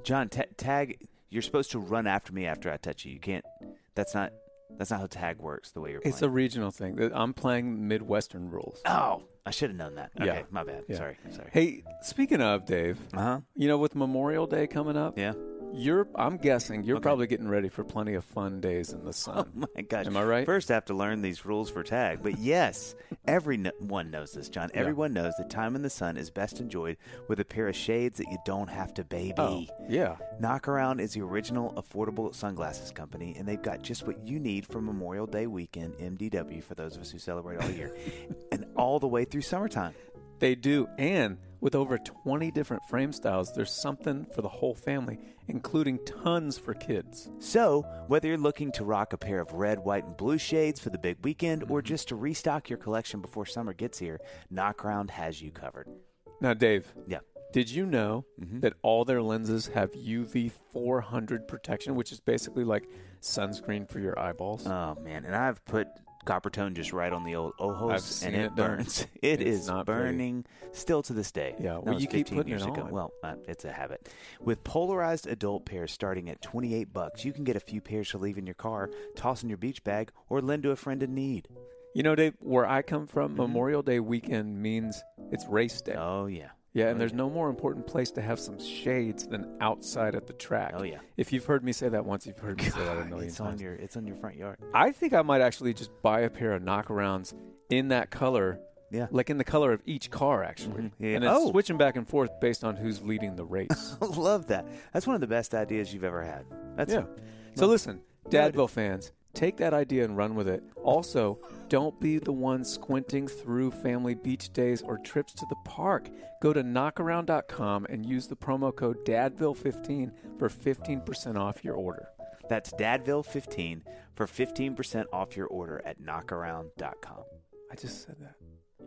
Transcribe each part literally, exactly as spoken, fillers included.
John, t- tag, you're supposed to run after me after I touch you. You can't, that's not, that's not how tag works the way you're playing. It's a regional thing. I'm playing Midwestern rules. Oh, I should have known that. Okay, Yeah. my bad. Yeah. Sorry, sorry. Hey, speaking of, Dave, Uh-huh. you know, with Memorial Day coming up, Yeah. you're, I'm guessing you're Okay. probably getting ready for plenty of fun days in the sun. Oh, my gosh. Am I right? First, I have to learn these rules for tag. But yes, everyone knows this, John. Everyone knows that time in the sun is best enjoyed with a pair of shades that you don't have to baby. Oh, yeah. Knockaround is the original affordable sunglasses company, and they've got just what you need for Memorial Day weekend, M D W, for those of us who celebrate all year, and all the way through summertime. They do. And with over twenty different frame styles, there's something for the whole family, including tons for kids. So, whether you're looking to rock a pair of red, white, and blue shades for the big weekend, or Mm-hmm. just to restock your collection before summer gets here, Knockaround has you covered. Now, Dave, Yeah. did you know Mhm. that all their lenses have U V four hundred protection, which is basically like sunscreen for your eyeballs? Oh, man. And I've put copper tone just right on the old ojos, I've seen and it, it done. burns. It It's is not pretty. burning still to this day. Yeah, That well, was you keep fifteen putting years it ago. on. Well, uh, it's a habit. With polarized adult pairs starting at twenty-eight bucks, you can get a few pairs to leave in your car, toss in your beach bag, or lend to a friend in need. You know, Dave, where I come from, Memorial Day weekend means it's race day. Oh, yeah. Yeah, and Oh, there's yeah. no more important place to have some shades than outside at the track. Oh, yeah. If you've heard me say that once, you've heard me say that a million It's on times. your, it's on your front yard. I think I might actually just buy a pair of knockarounds in that color, Yeah. like in the color of each car, actually. Mhm. Yeah. And then Oh. switching back and forth based on who's leading the race. I love that. That's one of the best ideas you've ever had. That's yeah. So listen, Good. Dadville fans, take that idea and run with it. Also, don't be the one squinting through family beach days or trips to the park. Go to knockaround dot com and use the promo code Dadville fifteen for fifteen percent off your order. That's Dadville fifteen for fifteen percent off your order at knockaround dot com. I just said that.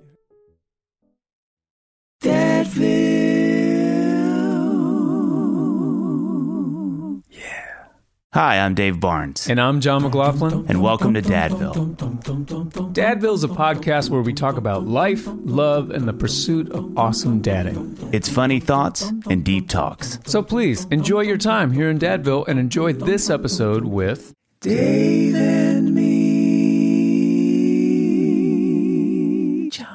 Hi, I'm Dave Barnes, And I'm John McLaughlin. and welcome to Dadville. Dadville's a podcast where we talk about life, love, and the pursuit of awesome dadding. It's funny thoughts and deep talks. So please enjoy your time here in Dadville and enjoy this episode with Dave and me, John.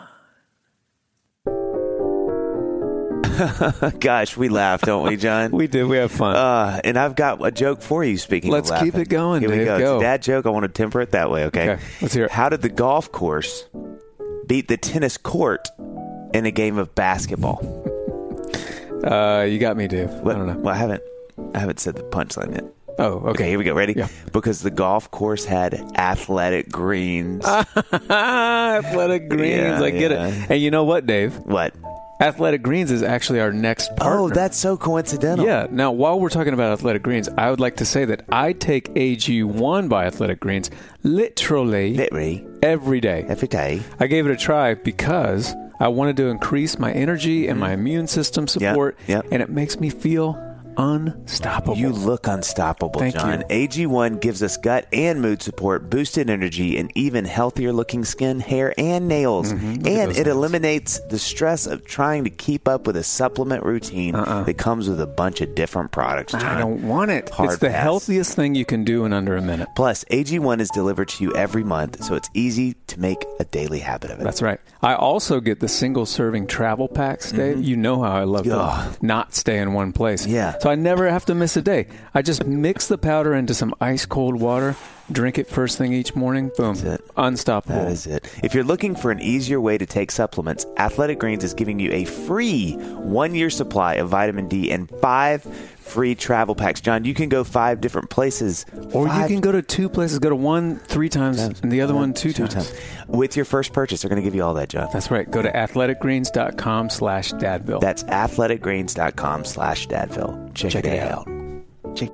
Gosh, we laugh, don't we, John? We did. We have fun. Uh, and I've got a joke for you, speaking Let's of laughing. keep it going, Here we Dave. go. Go. It's a dad joke. I want to temper it that way, okay? Okay, let's hear it. How did the golf course beat the tennis court in a game of basketball? Uh, you got me, Dave. What- I don't know. Well, I haven't, I haven't said the punchline yet. Oh, Okay, okay. here we go. Ready? Yeah. Because the golf course had athletic greens. Athletic Greens. Yeah, I get yeah. it. And you know what, Dave? What? Athletic Greens is actually our next partner. Oh, that's so coincidental. Yeah. Now, while we're talking about Athletic Greens, I would like to say that I take A G one by Athletic Greens literally Literally, every day. every day. I gave it a try because I wanted to increase my energy and my immune system support, yep. and it makes me feel unstoppable. You look unstoppable, Thank John. you. A G one gives us gut and mood support, boosted energy, and even healthier looking skin, hair, and nails. Mm-hmm. Look at And those it nails. eliminates the stress of trying to keep up with a supplement routine Uh-uh. that comes with a bunch of different products, John. I don't want it. Hard it's the pass. healthiest thing you can do in under a minute. Plus, A G one is delivered to you every month, so it's easy to make a daily habit of it. That's right. I also get the single serving travel packs, Dave. You know how I love to Ugh. not stay in one place. Yeah. So I never have to miss a day. I just mix the powder into some ice cold water, drink it first thing each morning. Boom. That's it. Unstoppable. That is it. If you're looking for an easier way to take supplements, Athletic Greens is giving you a free one-year supply of vitamin D and five free travel packs. John, you can go five different places. Or Five you can go to two places. Go to one three times, times. and the other Uh, one two, times. With your first purchase, they're going to give you all that, John. That's right. Go to athleticgreens.com slash dadville. That's athleticgreens.com slash dadville. Check, Check it, it out. Check.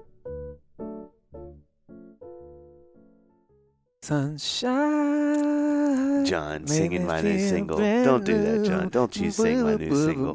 Sunshine. John, Make singing me my new feel single. brand Don't do that, new. John. Don't you sing my new single.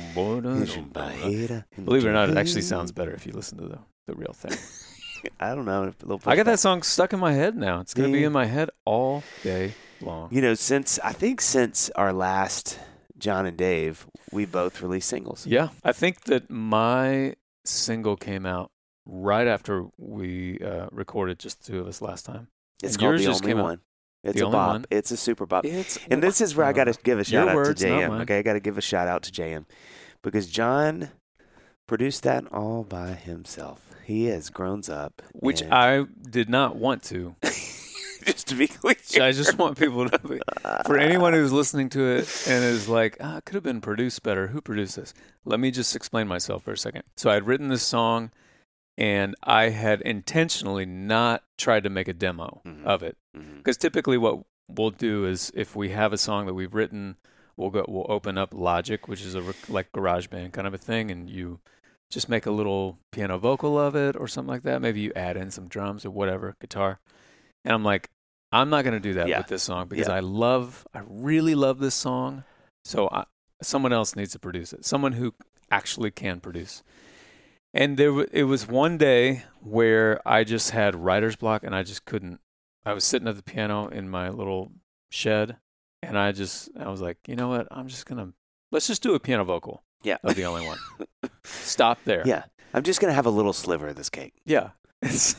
Believe it or not, it actually sounds better if you listen to the, the real thing. I don't know. A little I got pushback. that song stuck in my head now. It's going to be Yeah. in my head all day long. You know, since I think since our last John and Dave, we both released singles. Yeah. I think that my single came out right after we uh, recorded just the two of us last time. It's And called yours The just Only came out- One. It's The a Only bop. One? It's a super bop. It's And this is where I got to give a shout Your out words, to not J M. mine. Okay, I got to give a shout out to J M because John produced that all by himself. He has grown up. Which and- I did not want to. just to be clear. I just want people to be, for anyone who's listening to it and is like, ah, it could have been produced better. Who produced this? Let me just explain myself for a second. So I had written this song, and I had intentionally not tried to make a demo Mhm. of it. Mhm. Because typically what we'll do is if we have a song that we've written, we'll go we'll open up Logic, which is a rec- like GarageBand kind of a thing, and you just make a little piano vocal of it or something like that. Maybe you add in some drums or whatever, guitar. And I'm like, I'm not going to do that Yeah. with this song because Yeah. I love, I really love this song. So I, someone else needs to produce it. Someone who actually can produce. And there, w- it was one day where I just had writer's block and I just couldn't. I was sitting at the piano in my little shed, and I just, I was like, you know what? I'm just gonna let's just do a piano vocal. Yeah. Of The Only One. Stop there. Yeah. I'm just going to have a little sliver of this cake. Yeah. It's,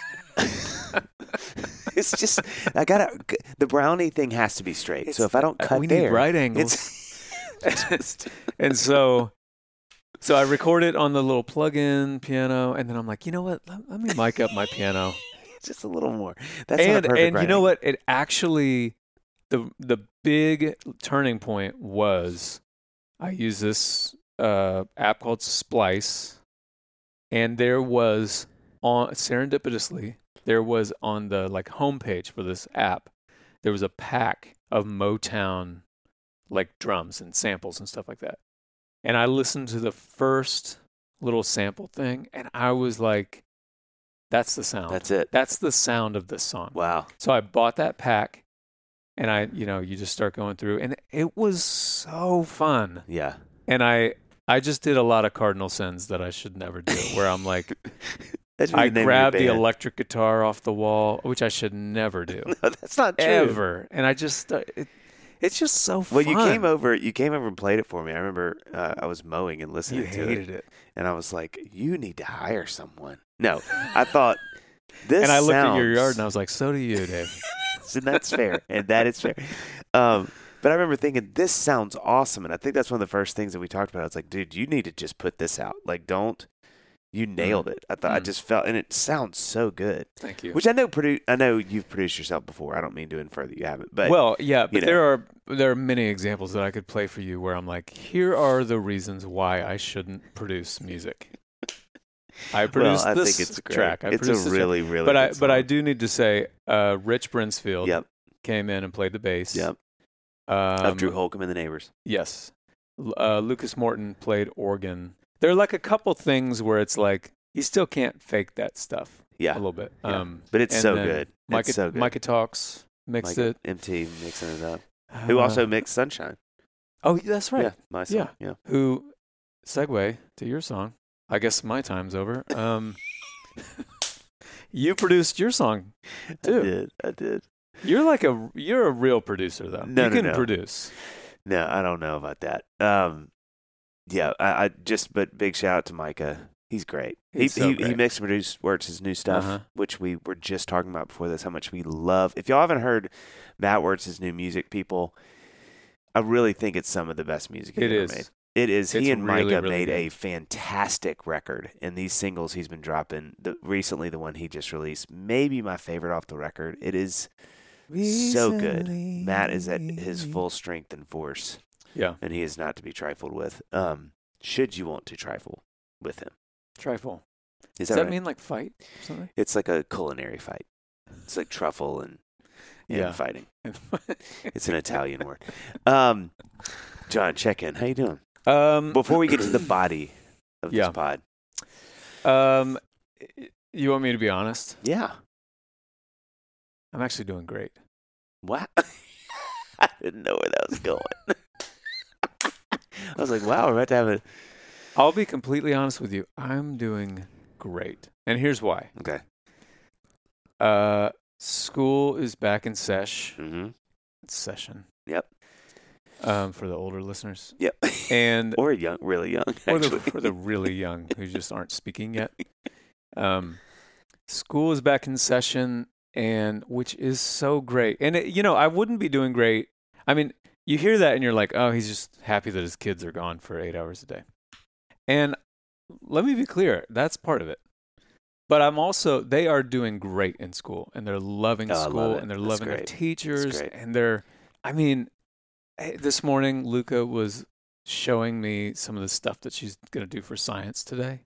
It's just, I got to, the brownie thing has to be straight. So if I don't cut we there. need right angles. It's just, And so, so I record it on the little plug-in piano, and then I'm like, you know what? Let, let me mic up my piano. just a little more. That's and not a perfect and you right know angle. what? It actually, the the big turning point was, I use this uh, app called Splice, and there was on serendipitously there was on the like homepage for this app, there was a pack of Motown like drums and samples and stuff like that. And I listened to the first little sample thing, and I was like, that's the sound. That's it. That's the sound of this song. Wow. So I bought that pack, and I, you know, you just start going through, and it was so fun. Yeah. And I, I just did a lot of cardinal sins that I should never do, where I'm like, That should be I the name of your grabbed the band. electric guitar off the wall, which I should never do. No, that's not true. Ever. And I just, uh, it, it's just so Well, fun. you came over. You came over and played it for me. I remember uh, I was mowing and You listening to it, hated it. and I was like, "You need to hire someone." No, I thought this. And I looked sounds, at your yard, and I was like, so do you, Dave. and that's fair, and that is fair. Um, but I remember thinking, this sounds awesome, and I think that's one of the first things that we talked about. I was like, dude, you need to just put this out. Like, don't. You nailed it. I thought I Mm. just felt, and it sounds so good. Thank you. Which I know, produ- I know you've produced yourself before. I don't mean to infer that you haven't, but well, yeah, you but know. there are there are many examples that I could play for you where I'm like, here are the reasons why I shouldn't produce music. I produced well, I this think it's great. track. I it's produced a this track. really, really. But good I but I song. do need to say, uh, Rich Brinsfield Yep. came in and played the bass. Yep. Um, of Drew Holcomb and the Neighbors. Yes. L- Uh, Lucas Morton played organ. There are like a couple things where it's like you still can't fake that stuff Yeah, a little bit. yeah. Um, but it's and so then good. Micah, it's so good. Micah Talks mixed Micah, it. M T mixing it up. Who Uh, also mixed Sunshine? Oh, that's right. Yeah, my song. Yeah. Who segue to your song. I guess my time's over. Um, you produced your song I too. did. I did. You're like a you're a real producer though. No, you no, can no. produce. No, I don't know about that. Um, yeah, I, I just but big shout out to Micah. He's great. He's he so he, great. he mixed and produced Wirtz's new stuff, Uh-huh. which we were just talking about before this. How much we love. If y'all haven't heard Matt Wirtz's new music, people, I really think it's some of the best music he's It ever is. made. It is. It's He and really, Micah really made good. a fantastic record, and these singles he's been dropping. The, recently, the one he just released, maybe my favorite off the record. It is so good. Matt is at his full strength and force, Yeah. and he is not to be trifled with. Um, should you want to trifle with him? Trifle. Is Does that, that right? mean like fight or something? It's like a culinary fight. It's like truffle and, and Yeah. fighting. It's an Italian word. Um, John, check in. How you doing? um, Before we get to the body of Yeah. this pod. um, you want me to be honest? Yeah. I'm actually doing great. What? I didn't know where that was going. I was like, wow, we're about to have a... I'll be completely honest with you. I'm doing great. And here's why. Okay. Uh, school is back in sesh. Mm-hmm. Session. Yep. um, for the older listeners. Yep. And or young, really young, or actually. the, or the really young who just aren't speaking yet. Um, school is back in session, and which is so great. And it, you know, I wouldn't be doing great. I mean, you hear that and you're like, oh, he's just happy that his kids are gone for eight hours a day. And let me be clear, that's part of it. But I'm also, they are doing great in school, and they're loving Oh, I school, love it. and they're That's loving great. their That's teachers, great. and they're, I mean, hey, this morning, Luca was showing me some of the stuff that she's going to do for science today.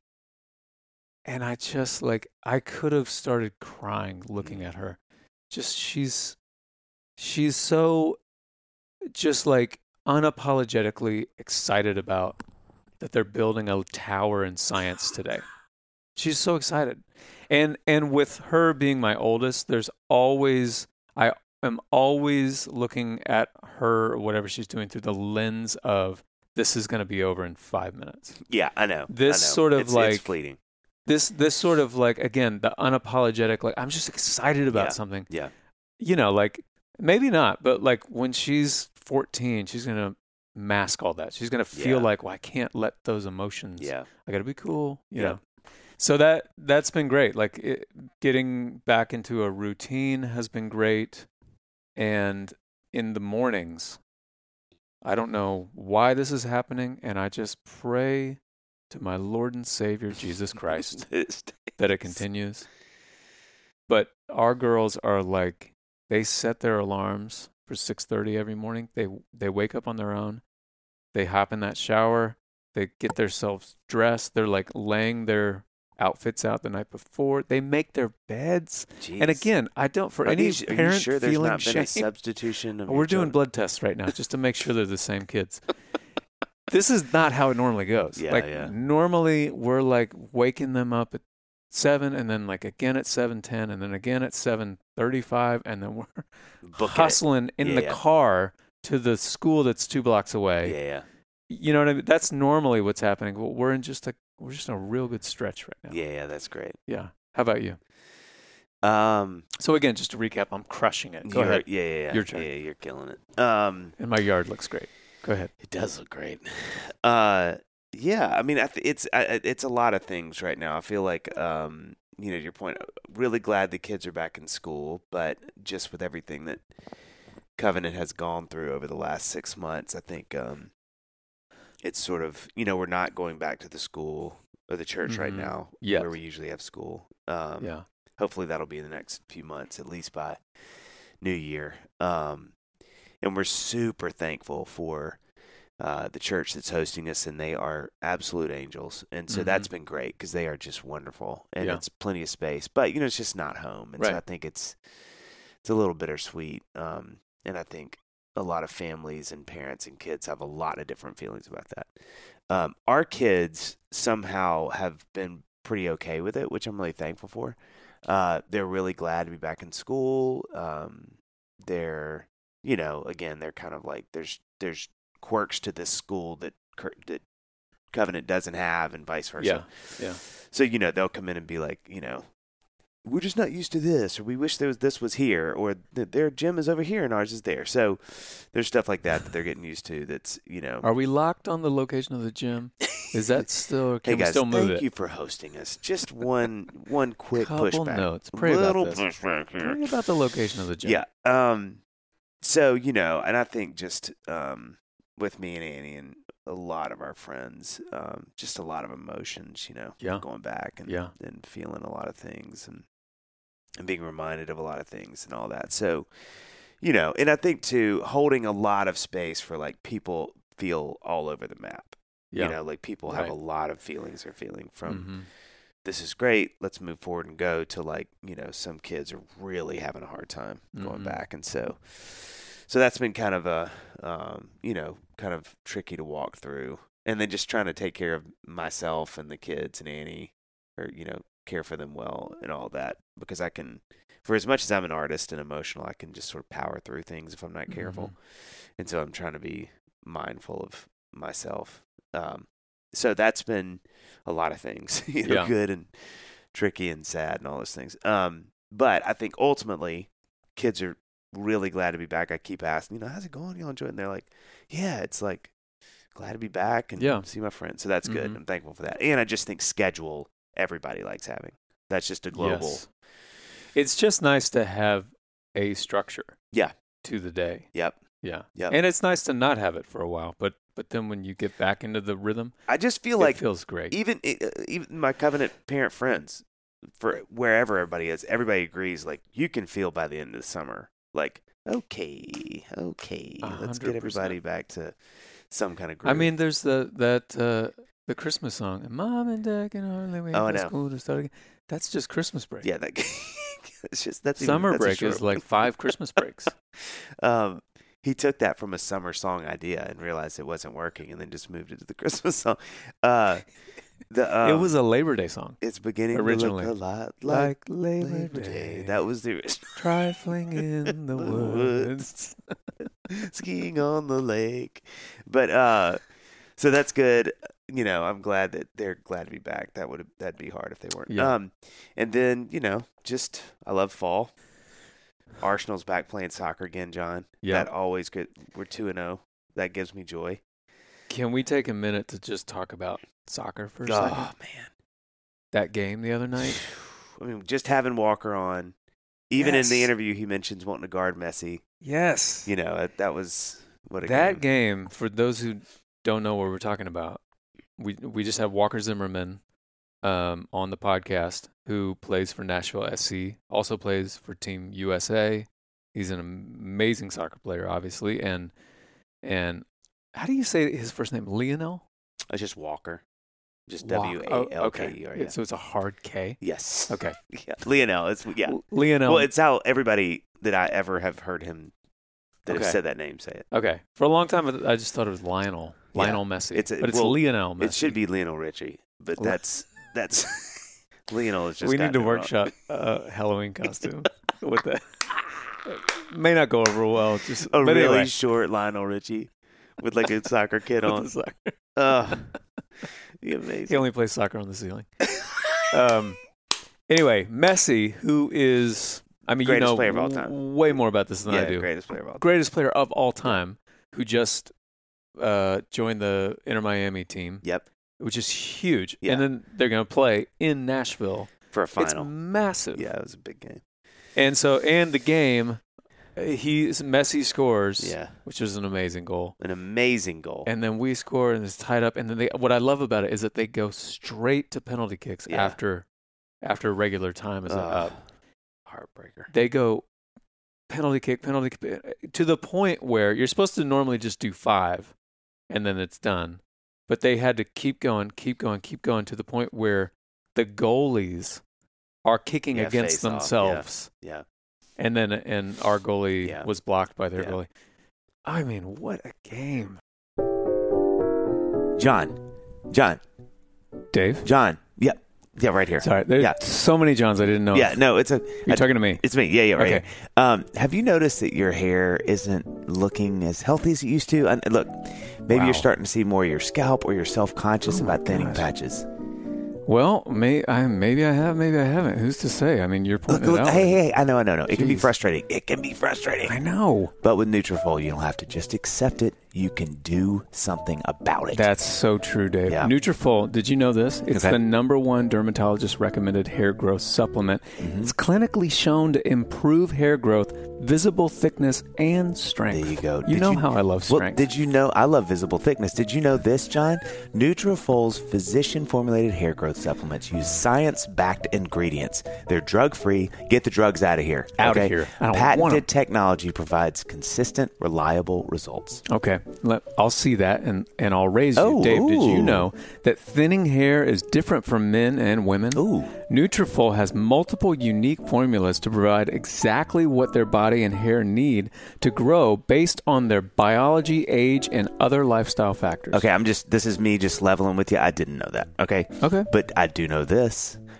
And I just, like, I could have started crying looking at her. Just, she's, she's so, just like, unapologetically excited about that they're building a tower in science today. She's so excited. And and with her being my oldest, there's always, I am always looking at her, or whatever she's doing, through the lens of, this is going to be over in five minutes. Yeah, I know. This I know. sort of it's, like, it's fleeting. This, this sort of like, again, the unapologetic, like, I'm just excited about Yeah. something. Yeah. You know, like, maybe not, but like when she's fourteen, she's going to mask all that. She's going to feel Yeah. like, well, I can't let those emotions, Yeah. I got to be cool, you Yeah. know. So that, that's been great. Like it, getting back into a routine has been great. And in the mornings, I don't know why this is happening. And I just pray to my Lord and Savior, Jesus Christ, that it continues. But our girls are like, they set their alarms for six thirty every morning. They, they wake up on their own. They hop in that shower. They get themselves dressed. They're like laying their outfits out the night before. They make their beds. Jeez. And again, I don't, for Are any these- are you parent sure there's feeling not been shame, a substitution of we're your doing children? blood tests right now just to make sure they're the same kids. This is not how it normally goes. Yeah, like yeah. normally we're like waking them up at seven, and then like again at seven ten, and then again at seven thirty-five, and then we're Booking it. hustling in Yeah, the yeah. car to the school that's two blocks away. Yeah, yeah. You know what I mean? That's normally what's happening. Well, we're in just a we're just in a real good stretch right now. Yeah, yeah, that's great. Yeah. How about you? Um, So again, just to recap, I'm crushing it. Go you're- ahead. Yeah, yeah, yeah. Your turn. Yeah, you're killing it. Um, And my yard looks great. Go ahead. it does look great. Uh, yeah, I mean, I th- it's I, it's a lot of things right now. I feel like, um, you know, your point. Really glad the kids are back in school, but just with everything that Covenant has gone through over the last six months, I think um, it's sort of, you know, we're not going back to the school or the church right Mhm. now, Yet. where we usually have school. Um, Yeah. Hopefully that'll be in the next few months, at least by New Year. Um, and we're super thankful for uh, the church that's hosting us, and they are absolute angels. And so Mhm. that's been great because they are just wonderful, and Yeah. it's plenty of space. But you know, it's just not home, and so Right. I think it's it's a little bittersweet. Um, and I think a lot of families and parents and kids have a lot of different feelings about that. Um, our kids somehow have been pretty okay with it, which I'm really thankful for. Uh, they're really glad to be back in school. Um, they're, you know, again, they're kind of like there's there's quirks to this school that that Covenant doesn't have, and vice versa. Yeah. Yeah. So you know, they'll come in and be like, you know, we're just not used to this, or we wish there was this was here, or that their gym is over here and ours is there. So there's stuff like that that they're getting used to. That's, you know. Are we locked on the location of the gym? Is that still? Can Hey we guys, still move thank it? you for hosting us. Just one one quick Couple pushback. notes. Pray about Little this. pushback here. Pray about the location of the gym. Yeah. Um. So you know, and I think just um with me and Annie and a lot of our friends, um, just a lot of emotions. You know, Yeah. going back and Yeah. and feeling a lot of things and and being reminded of a lot of things and all that. So, you know, and I think too, holding a lot of space for like people feel all over the map. Yeah. You know, like people have Right. a lot of feelings they're feeling from. Mhm. This is great, let's move forward and go, to like, you know, some kids are really having a hard time going Mhm. back. And so, so that's been kind of a, um, you know, kind of tricky to walk through. And then just trying to take care of myself and the kids and Annie, or, you know, care for them well and all that. Because I can, for as much as I'm an artist and emotional, I can just sort of power through things if I'm not careful. Mhm. And so I'm trying to be mindful of myself. Um, so that's been a lot of things, you know, Yeah. good and tricky and sad and all those things. Um, but I think ultimately kids are really glad to be back. I keep asking, you know, how's it going? You enjoy it? And they're like, yeah, it's like glad to be back and yeah. see my friends. So that's good. Mm-hmm. I'm thankful for that. And I just think schedule everybody likes having. That's just a global. Yes. It's just nice to have a structure. Yeah. To the day. Yep. Yeah. Yep. And it's nice to not have it for a while, but but then when you get back into the rhythm, I just feel it like feels great. Even even my covenant parent friends, for wherever everybody is, everybody agrees. Like you can feel by the end of the summer, like okay, okay, let us get everybody back to some kind of groove. I mean, there's the that uh, the Christmas song, "Mom and Dad can hardly wait oh, for school to start again." That's just Christmas break. Yeah, that it's just that's summer even, that's break is like five Christmas breaks. Um, he took that from a summer song idea and realized it wasn't working, and then just moved it to the Christmas song. Uh, the um, it was a Labor Day song. It's beginning originally to look a lot like, like Labor, Labor Day. Day. That was the original. Trifling in the woods, skiing on the lake. But uh, so that's good. You know, I'm glad that they're glad to be back. That would that'd be hard if they weren't. Yeah. Um, and then you know, just I love fall. Arsenal's back playing soccer again, John. Yeah. That always good. We're two and zero. That gives me joy. Can we take a minute to just talk about soccer for a oh, second? Oh man, that game the other night. I mean, just having Walker on. Even yes. in the interview, he mentions wanting to guard Messi. Yes. You know, that, that was what a that game. game. For those who don't know what we're talking about, we we just have Walker Zimmerman um, on the podcast, who plays for Nashville S C, also plays for Team U S A. He's an amazing soccer player, obviously, and and how do you say his first name? Lionel? It's just Walker. Just Walker. W A L K E R. Oh, okay. Yeah. So it's a hard K? Yes. Okay. Yeah. Lionel. It's yeah. Lionel. Well, it's how everybody that I ever have heard him that okay. have said that name say it. Okay. For a long time, I just thought it was Lionel. Lionel yeah. Messi. It's a, but it's well, Lionel Messi. It should be Lionel Richie, but that's that's Lionel is just. We need to workshop a uh, Halloween costume with that. May not go over well. Just a but really anyway. short Lionel Richie with like a soccer kid on. Soccer. Oh, be amazing. He only plays soccer on the ceiling. um. Anyway, Messi, who is, I mean, greatest you know player of all time. way more about this than yeah, I do. Greatest player of all time. Greatest player of all time, who just uh, joined the Inter Miami team. Yep. Which is huge. Yeah. And then they're going to play in Nashville for a final. It's massive. Yeah, it was a big game. And so, and the game, he Messi scores, yeah, which is an amazing goal. An amazing goal. And then we score, and it's tied up. And then they, what I love about it is that they go straight to penalty kicks yeah. after after regular time is uh, up. Heartbreaker. They go penalty kick, penalty kick, to the point where you're supposed to normally just do five, and then it's done. But they had to keep going, keep going, keep going to the point where the goalies are kicking yeah, against themselves. Yeah. yeah. And then and our goalie yeah. was blocked by their yeah. goalie. I mean, what a game. John. John. Dave? John. Yeah. Yeah, right here. Sorry. There's yeah. so many Johns I didn't know. Yeah, no, it's a... You're I, talking to me. It's me. Yeah, yeah, right okay. here. Um, have you noticed that your hair isn't looking as healthy as it used to? And look, maybe wow. you're starting to see more of your scalp or you're self-conscious oh about thinning gosh. patches. Well, may, I, maybe I have, maybe I haven't. Who's to say? I mean, you're pointing look, look, it out. Hey, hey, I know, I know, no. It Jeez. can be frustrating. It can be frustrating. I know. But with Nutrafol, you don't have to just accept it. You can do something about it. That's so true, Dave. Yeah. Nutrafol, did you know this? It's okay. the number one dermatologist-recommended hair growth supplement. Mm-hmm. It's clinically shown to improve hair growth, visible thickness, and strength. There you go. You did know you, how I love strength. Well, did you know I love visible thickness? Did you know this, John? Nutrafol's physician-formulated hair growth supplements use science-backed ingredients. They're drug-free. Get the drugs out of here. Out okay? of here. I don't Patented want 'em. technology provides consistent, reliable results. Okay, Let, I'll see that and, and I'll raise you. Oh, Dave, did you ooh. know that thinning hair is different for men and women? Ooh. Nutrafol has multiple unique formulas to provide exactly what their body and hair need to grow based on their biology, age, and other lifestyle factors. Okay, I'm just, this is me just leveling with you. I didn't know that. Okay. Okay. But I do know this.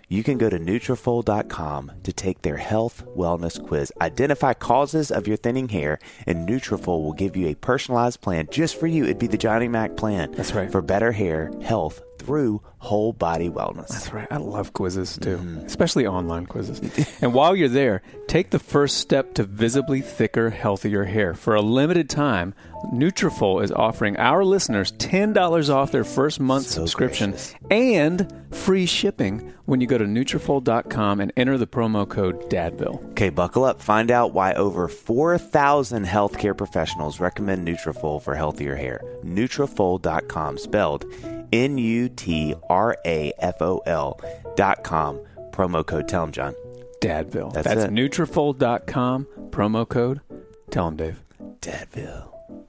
you can go to Nutrafol dot com to take their health wellness quiz. Identify causes of your thinning hair, and Nutrafol will give you a personalized plan just for you. It'd be the Johnny Mac plan. That's right. For better hair, health, through whole body wellness. That's right. I love quizzes too, mm-hmm. especially online quizzes. And while you're there, take the first step to visibly thicker, healthier hair. For a limited time, Nutrafol is offering our listeners ten dollars off their first month so subscription gracious. And free shipping when you go to Nutrafol dot com and enter the promo code DADVILLE. Okay, buckle up. Find out why over four thousand healthcare professionals recommend Nutrafol for healthier hair. Nutrafol dot com, spelled N U T R A F O L dot com. Promo code. Tell him, John. Dadville. That's, That's it. Nutrafol dot com. Promo code. Tell him, Dave. Dadville.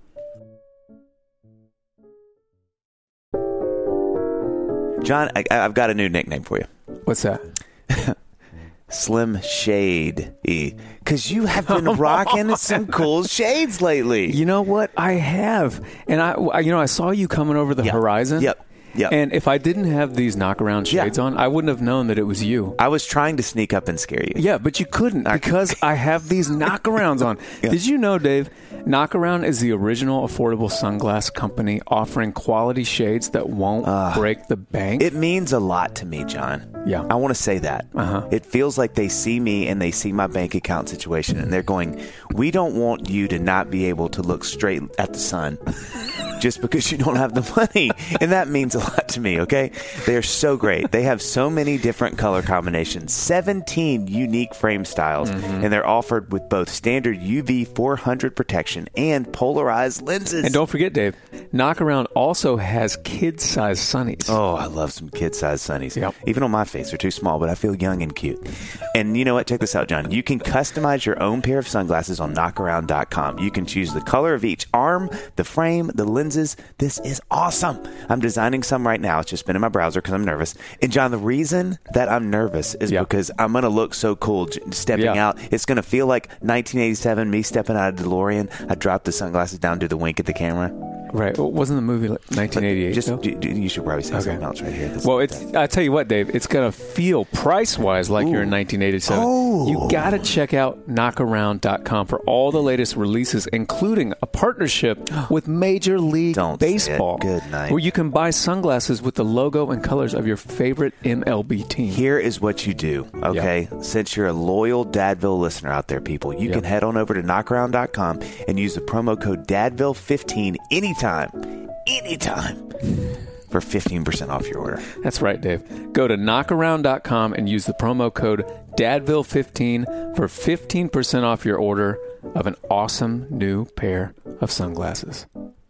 John, I, I've got a new nickname for you. What's that? Slim Shade E. Because you have been rocking some cool shades lately. You know what? I have. And I, I you know, I saw you coming over the yep. horizon. Yep. Yep. And if I didn't have these knockaround shades yeah. on, I wouldn't have known that it was you. I was trying to sneak up and scare you. Yeah, but you couldn't because I have these knockarounds on. Yeah. Did you know, Dave, Knockaround is the original affordable sunglass company offering quality shades that won't uh, break the bank? It means a lot to me, John. Yeah. I want to say that. Uh-huh. It feels like they see me and they see my bank account situation and they're going, we don't want you to not be able to look straight at the sun. Just because you don't have the money. And that means a lot to me, okay? They are so great. They have so many different color combinations, seventeen unique frame styles, mm-hmm. and they're offered with both standard U V four hundred protection and polarized lenses. And don't forget, Dave, Knockaround also has kid-sized sunnies. Oh, I love some kid-sized sunnies. Yep. Even on my face, they're too small, but I feel young and cute. And you know what? Check this out, John. You can customize your own pair of sunglasses on knockaround dot com. You can choose the color of each arm, the frame, the lens. This is awesome. I'm designing some right now. It's just been in my browser because I'm nervous. And John, the reason that I'm nervous is yeah. because I'm going to look so cool stepping yeah. out. It's going to feel like nineteen eighty-seven, me stepping out of DeLorean. I dropped the sunglasses down, do the wink at the camera. Right. Well, wasn't the movie like nineteen eighty-eight? Just, you should probably say okay. something else right here. This well, it's. I tell you what, Dave. It's going to feel price-wise like Ooh. You're in nineteen eighty-seven. Oh. You got to check out knockaround dot com for all the latest releases, including a partnership with Major League Don't Baseball. Good night. Where you can buy sunglasses with the logo and colors of your favorite M L B team. Here is what you do, okay? Yep. Since you're a loyal Dadville listener out there, people, you yep. can head on over to knockaround dot com and use the promo code Dadville fifteen anytime. Anytime for fifteen percent off your order. That's right, Dave. Go to knockaround dot com and use the promo code Dadville fifteen for fifteen percent off your order of an awesome new pair of sunglasses.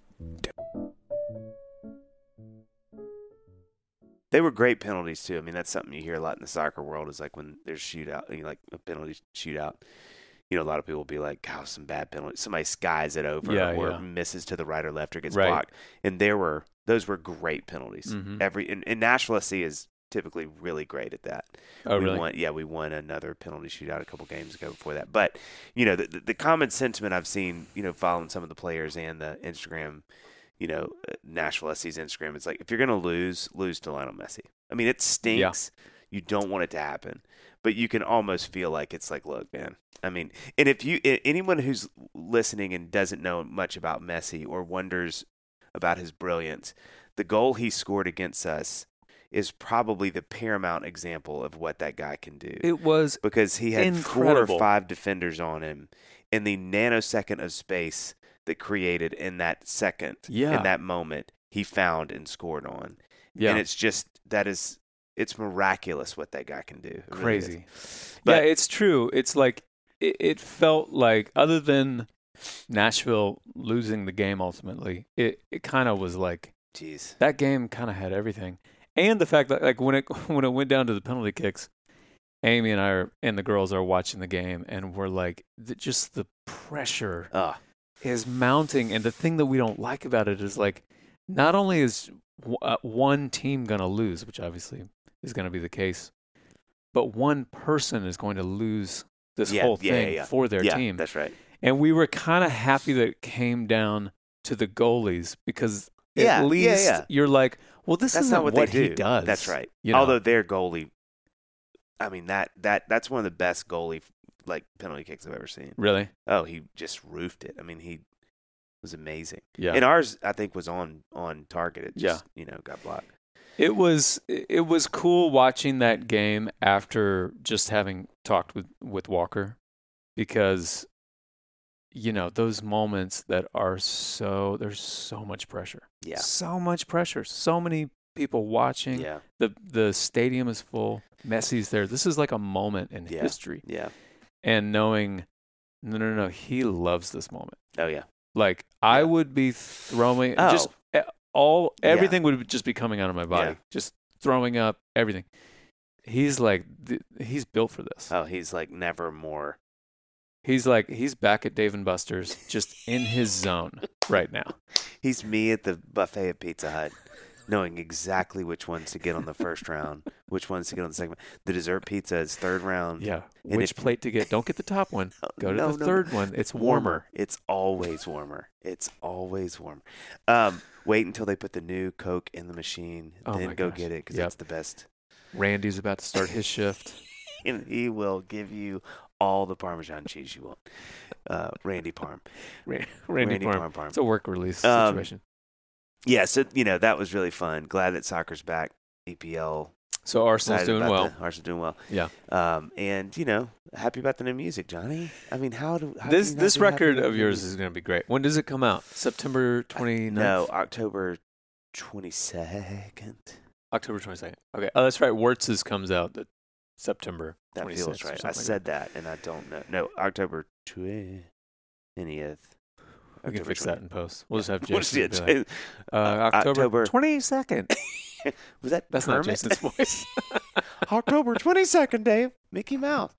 They were great penalties too. I mean, that's something you hear a lot in the soccer world is like when there's shootout, you know, like a penalty shootout. You know, a lot of people will be like, "God, some bad penalty." Somebody skies it over, yeah, or yeah. misses to the right or left, or gets right. blocked. And there were those were great penalties. Mm-hmm. Every and, and Nashville S C is typically really great at that. Oh, we really? Won, yeah, we won another penalty shootout a couple games ago before that. But you know, the, the, the common sentiment I've seen, you know, following some of the players and the Instagram, you know, Nashville S C's Instagram, it's like if you're gonna lose, lose to Lionel Messi. I mean, it stinks. Yeah. You don't want it to happen. But you can almost feel like it's like, look, man. I mean, and if you anyone who's listening and doesn't know much about Messi or wonders about his brilliance, the goal he scored against us is probably the paramount example of what that guy can do. It was because he had incredible. four or five defenders on him in the nanosecond of space that created in that second, yeah. in that moment, he found and scored on. Yeah. And it's just that is. It's miraculous what that guy can do. It Crazy. Really but, yeah, it's true. It's like it, it felt like other than Nashville losing the game ultimately, it, it kind of was like, geez, that game kind of had everything. And the fact that like when it when it went down to the penalty kicks, Amy and I are, and the girls are watching the game, and we're like, the, just the pressure uh. is mounting. And the thing that we don't like about it is like, not only is w- uh, one team going to lose, which obviously is going to be the case, but one person is going to lose this yeah, whole yeah, thing yeah. for their yeah, team. That's right. And we were kind of happy that it came down to the goalies because yeah, at least yeah, yeah. you're like, well, this that's isn't not what, what they do. he does. That's right. You know? Although their goalie I mean that that that's one of the best goalie like penalty kicks I've ever seen. Really? Oh, he just roofed it. I mean, he was amazing. Yeah. And ours, I think, was on on target. It just, yeah. you know, got blocked. It was it was cool watching that game after just having talked with, with Walker, because, you know, those moments that are so, there's so much pressure. Yeah. So much pressure. So many people watching. Yeah. The the stadium is full. Messi's there. This is like a moment in Yeah. history. Yeah. And knowing, no, no, no, he loves this moment. Oh, yeah. Like, I would be throwing, Oh. just all, Yeah. everything would just be coming out of my body. Yeah. Just throwing up, everything. He's like, th- he's built for this. Oh, he's like never more. He's like, he's back at Dave and Buster's, just in his zone right now. He's me at the buffet at Pizza Hut, knowing exactly which ones to get on the first round, which ones to get on the second. The dessert pizza is third round. Yeah. And Which if- plate to get? Don't get the top one. Go to No, the no, third no. one. It's warmer. It's always warmer. It's always warmer. Um, wait until they put the new Coke in the machine, Oh then my go gosh. get it because Yep. that's the best. Randy's about to start his shift. And he will give you all the Parmesan cheese you want. Uh, Randy Parm. Randy, Randy, Randy Parm. Parm Parm. It's a work release Um, situation. Yeah, so, you know, that was really fun. Glad that soccer's back. E P L. So Arsenal's Excited doing about well. the- Arsenal's doing well. Yeah. Um, and, you know, happy about the new music, Johnny. I mean, how do how This can you not this be happy record about of the yours music? is going to be great. When does it come out? September twenty-ninth? No, October twenty-second. October twenty-second. Okay. Oh, that's right. Wertz's comes out the September That twenty-sixth. feels or right. I something like said that, and I don't know. No, October twentieth. We can fix that in post. We'll just have We'll just- Jason. yeah, be like, uh, October October- twenty-second. Was that That's not Kermit? Jason's voice. October twenty-second, Dave. Mickey Mouse.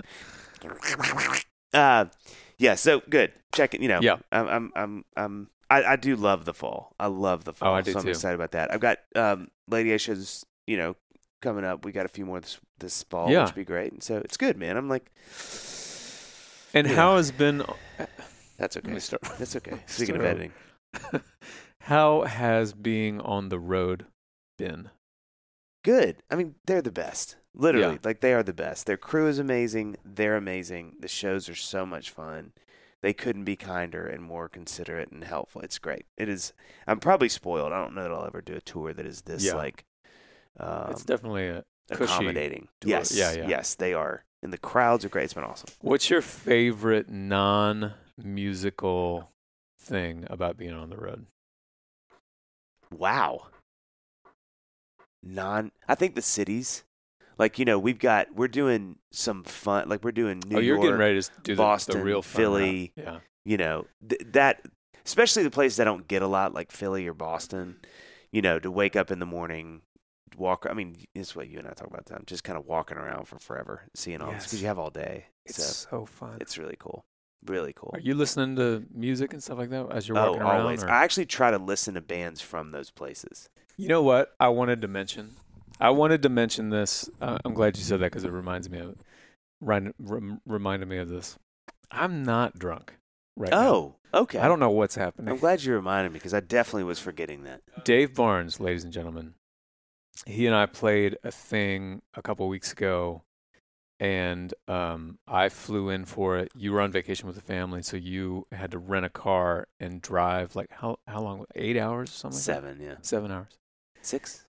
Uh, yeah, so good. Check it, you know. Yeah. I'm, I'm, I'm, I'm, I, I do love the fall. I love the fall. Oh, I do so I'm too. excited about that. I've got um, Lady A shows, you know, coming up. We got a few more this, this fall, Yeah. which would be great. And so it's good, man. I'm like, And Yeah. how has been that's Let okay. me start. That's okay. Speaking of Start editing. How has being on the road been? Good. I mean, they're the best. Literally, Yeah. like they are the best. Their crew is amazing. They're amazing. The shows are so much fun. They couldn't be kinder and more considerate and helpful. It's great. It is. I'm probably spoiled. I don't know that I'll ever do a tour that is this Yeah. like um, It's definitely a cushy accommodating. tour. Yes. Yeah, yeah. Yes, they are. And the crowds are great. It's been awesome. What's your favorite non-musical thing about being on the road? Wow. Non. I think the cities. Like, you know, we've got. We're doing some fun. Like we're doing New oh, you're York. getting ready to do the, Boston, the real fun Philly. route. Yeah. You know, th- that, especially the places I don't get a lot, like Philly or Boston, you know, to wake up in the morning, walk. I mean, it's what you and I talk about time, just kind of walking around for forever, seeing all this, Yes. because you have all day. It's so so fun. it's really cool. Really cool. Are you listening to music and stuff like that as you're oh, walking around? always. or- I actually try to listen to bands from those places. You know what I wanted to mention? I wanted to mention this. Uh, I'm glad you said that because it reminds me of it. Rem- rem- reminded me of this. I'm not drunk right now. Oh, okay. I don't know what's happening. I'm glad you reminded me because I definitely was forgetting that. Dave Barnes, ladies and gentlemen, he and I played a thing a couple weeks ago, and um, I flew in for it. You were on vacation with the family, so you had to rent a car and drive like how how long? Eight hours or something? like that? Seven, yeah. Seven hours. Six?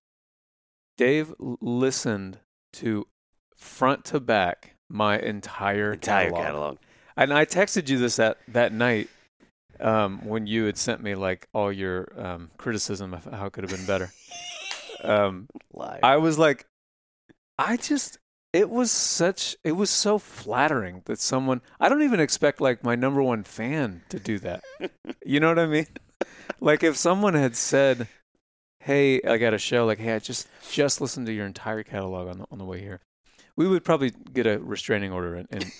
Dave l- listened to front to back my entire, Entire catalog. catalog. And I texted you this that, that night um, when you had sent me like all your um, criticism of how it could have been better. um, Liar. I was like, I just, it was such, it was so flattering that someone, I don't even expect like my number one fan to do that. You know what I mean? Like if someone had said, hey, I got a show, like, hey, I just, just listened to your entire catalog on the, on the way here, we would probably get a restraining order and, and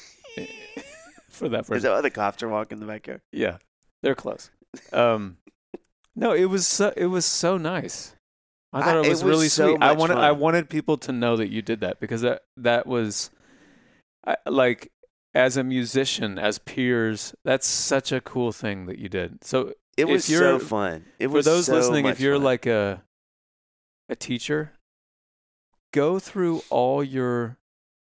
for that person. Is that why the cops are walking in the backyard? Yeah, they're close. Um, no, it was so, it was so nice. I thought I- it it was, was really so sweet. I much wanted fun. I wanted people to know that you did that because that that was I, like as a musician, as peers, that's such a cool thing that you did. So It if was you're- so fun. It for was those so listening, much if you're fun. like a a teacher, go through all your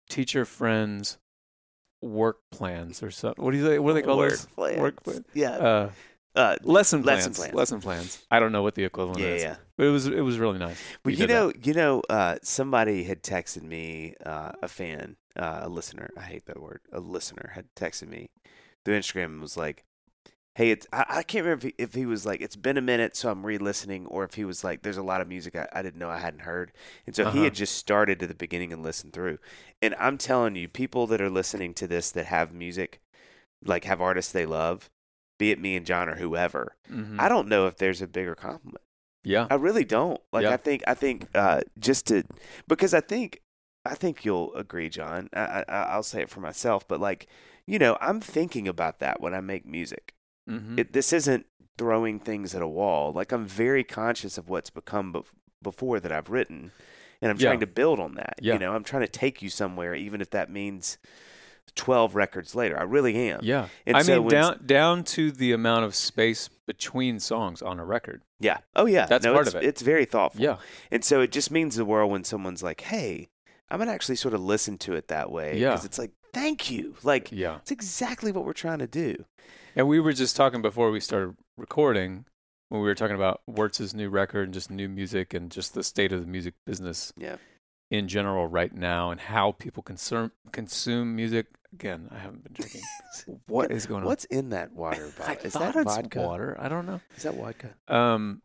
teacher friends work plans or something. What do you what do they call Work those? plans. Work plans. Yeah. Uh, Uh, lesson plans. lesson plans. Lesson plans. I don't know what the equivalent yeah, is. yeah. But it was it was really nice. Well, We you did know, that. you know, uh, somebody had texted me, uh, a fan, uh, a listener. I hate that word. A listener had texted me through Instagram and was like, "Hey, it's." I, I can't remember if he, if he was like, "It's been a minute, so I'm re-listening," or if he was like, "There's a lot of music I, I didn't know I hadn't heard," and so Uh-huh. he had just started at the beginning and listened through. And I'm telling you, people that are listening to this that have music, like have artists they love, be it me and John or whoever, Mhm. I don't know if there's a bigger compliment. Yeah. I really don't. Like Yeah. I think I think uh, just to because I think I think you'll agree, John. I, I I'll say it for myself, but like you know, I'm thinking about that when I make music. Mhm. It, this isn't throwing things at a wall. Like I'm very conscious of what's become bef- before that I've written, and I'm Yeah. trying to build on that. Yeah. You know, I'm trying to take you somewhere, even if that means twelve records later. I really am. Yeah. And I so mean when- down down to the amount of space between songs on a record. Yeah. Oh yeah. That's no, part it's, of it. It's very thoughtful. Yeah. And so it just means the world when someone's like, "Hey, I'm gonna actually sort of listen to it that way." Yeah. Because it's like, thank you. Like, Yeah. it's exactly what we're trying to do. And we were just talking before we started recording when we were talking about Wirtz's new record and just new music and just the state of the music business Yeah. in general right now and how people consume consume music. Again, I haven't been drinking. What is going on? What's in that water I bottle? Is thought that it's vodka? water. I don't know. Is that vodka? Um,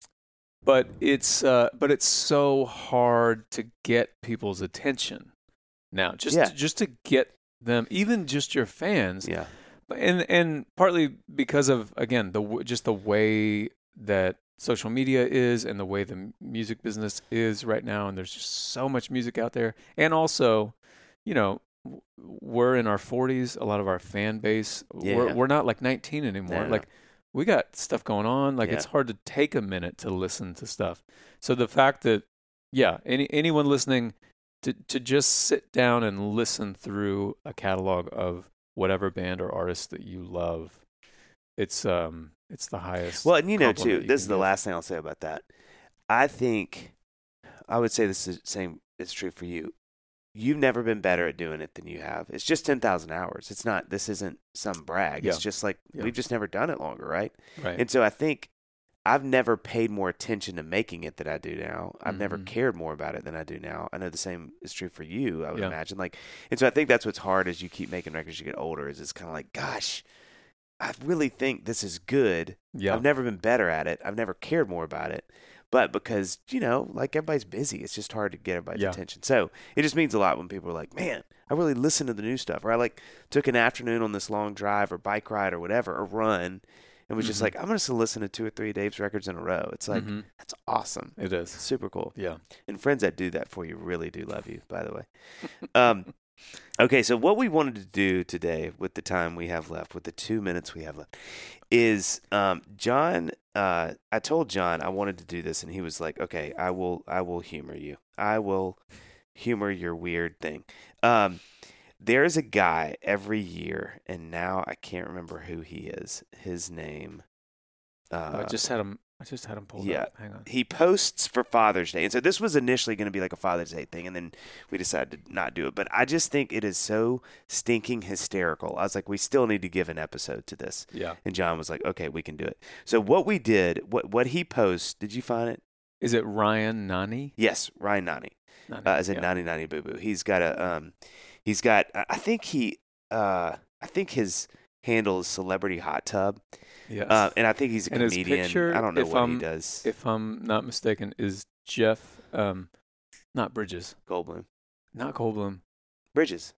but it's uh, but it's so hard to get people's attention now. Just Yeah. just to get them, even just your fans. Yeah. and and partly because of again the w- just the way that social media is and the way the m- music business is right now, and there's just so much music out there, and also, you know, w- we're in our forties. A lot of our fan base, Yeah, we're yeah. we're not like nineteen anymore. No, no, like we got stuff going on. Like it's Yeah. hard to take a minute to listen to stuff. So the fact that yeah, any anyone listening to to just sit down and listen through a catalog of whatever band or artist that you love, it's um it's the highest. Well, and you know compliment too, you this can is the give. last thing I'll say about that. I think I would say this is the same. It's true for you. You've never been better at doing it than you have. It's just ten thousand hours. It's not. This isn't some brag. Yeah. It's just like Yeah. we've just never done it longer, right? Right. And so I think I've never paid more attention to making it than I do now. I've never Mhm. cared more about it than I do now. I know the same is true for you, I would Yeah. imagine. Like, and so I think that's what's hard as you keep making records, you get older, is it's kind of like, gosh, I really think this is good. yeah. I've never been better at it. I've never cared more about it. But because, you know, like everybody's busy, it's just hard to get everybody's Yeah. attention. So it just means a lot when people are like, man, I really listened to the new stuff. Or I like took an afternoon on this long drive or bike ride or whatever, or run, and was just Mhm. like, I'm just going to listen to two or three Dave's records in a row. It's like, Mhm. that's awesome. It is. Super cool. Yeah. And friends that do that for you really do love you, by the way. Um, okay, so what we wanted to do today with the time we have left, with the two minutes we have left, is um, John. Uh, I told John I wanted to do this, and he was like, "Okay, I will. I will humor you. I will humor your weird thing." Um, there is a guy every year, and now I can't remember who he is. His name. Uh, I just had him. I just had him pulled yeah. up. Hang on. he posts for Father's Day. And so this was initially going to be like a Father's Day thing, and then we decided to not do it. But I just think it is so stinking hysterical. I was like, we still need to give an episode to this. Yeah. And John was like, okay, we can do it. So what we did, what what he posts, did you find it? Is it Ryan Nani? Yes, Ryan Nani, Nani. uh, as in yeah. Nani Nani Boo Boo. He's got a, um, he's got, I I think he, uh, I think his handle is Celebrity Hot Tub. Yes. Uh, and I think he's a And his comedian. picture, I don't know if what he I'm- does. if I'm not mistaken, is Jeff, um, not Bridges, Goldblum. not Goldblum. Bridges.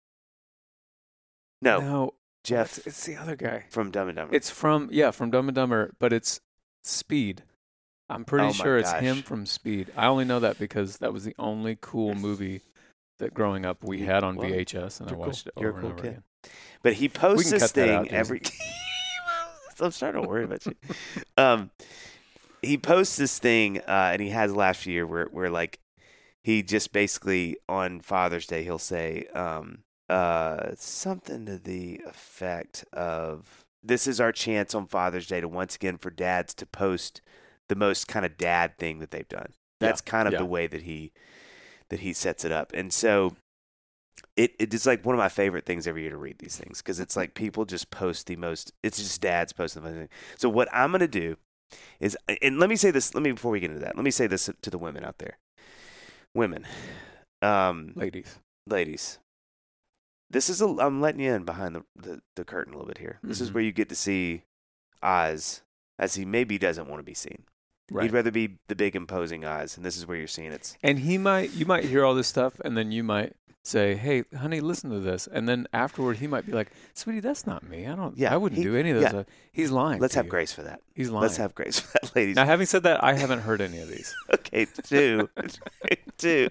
No, no, Jeff it's, it's the other guy. from Dumb and Dumber. It's from yeah, from Dumb and Dumber, but it's Speed. I'm pretty Oh my sure it's him gosh. from Speed. I only know that because that was the only cool movie that growing up we You- had on well, V H S, and I you're cool. watched it You're a over cool and over kid. again. But he posts can this cut that thing out, Jason. every. I'm starting to worry about you. Um, he posts this thing, uh, and he has last year where where like he just basically on Father's Day he'll say um, uh, something to the effect of, "This is our chance on Father's Day to once again for dads to post the most kind of dad thing that they've done." That's Yeah, kind of yeah. the way that he that he sets it up, and so. It it is like one of my favorite things every year to read these things because it's like people just post the most. It's just dads posting the most. So what I'm gonna do is, and let me say this. Let me before we get into that. Let me say this to the women out there. Women, um, ladies, ladies. This is a. I'm letting you in behind the the, the curtain a little bit here. This mm-hmm. is where you get to see Oz as he maybe doesn't want to be seen. Right. He'd rather be the big imposing Oz, and this is where you're seeing it. And he might, you might hear all this stuff, and then you might say, "Hey, honey, listen to this," and then afterward, he might be like, "Sweetie, that's not me. I don't. Yeah, I wouldn't he, do any of those." Yeah. He's lying. Let's have you. grace for that. He's lying. Let's have grace for that, ladies. Now, having said that, I haven't heard any of these. Okay, two, two,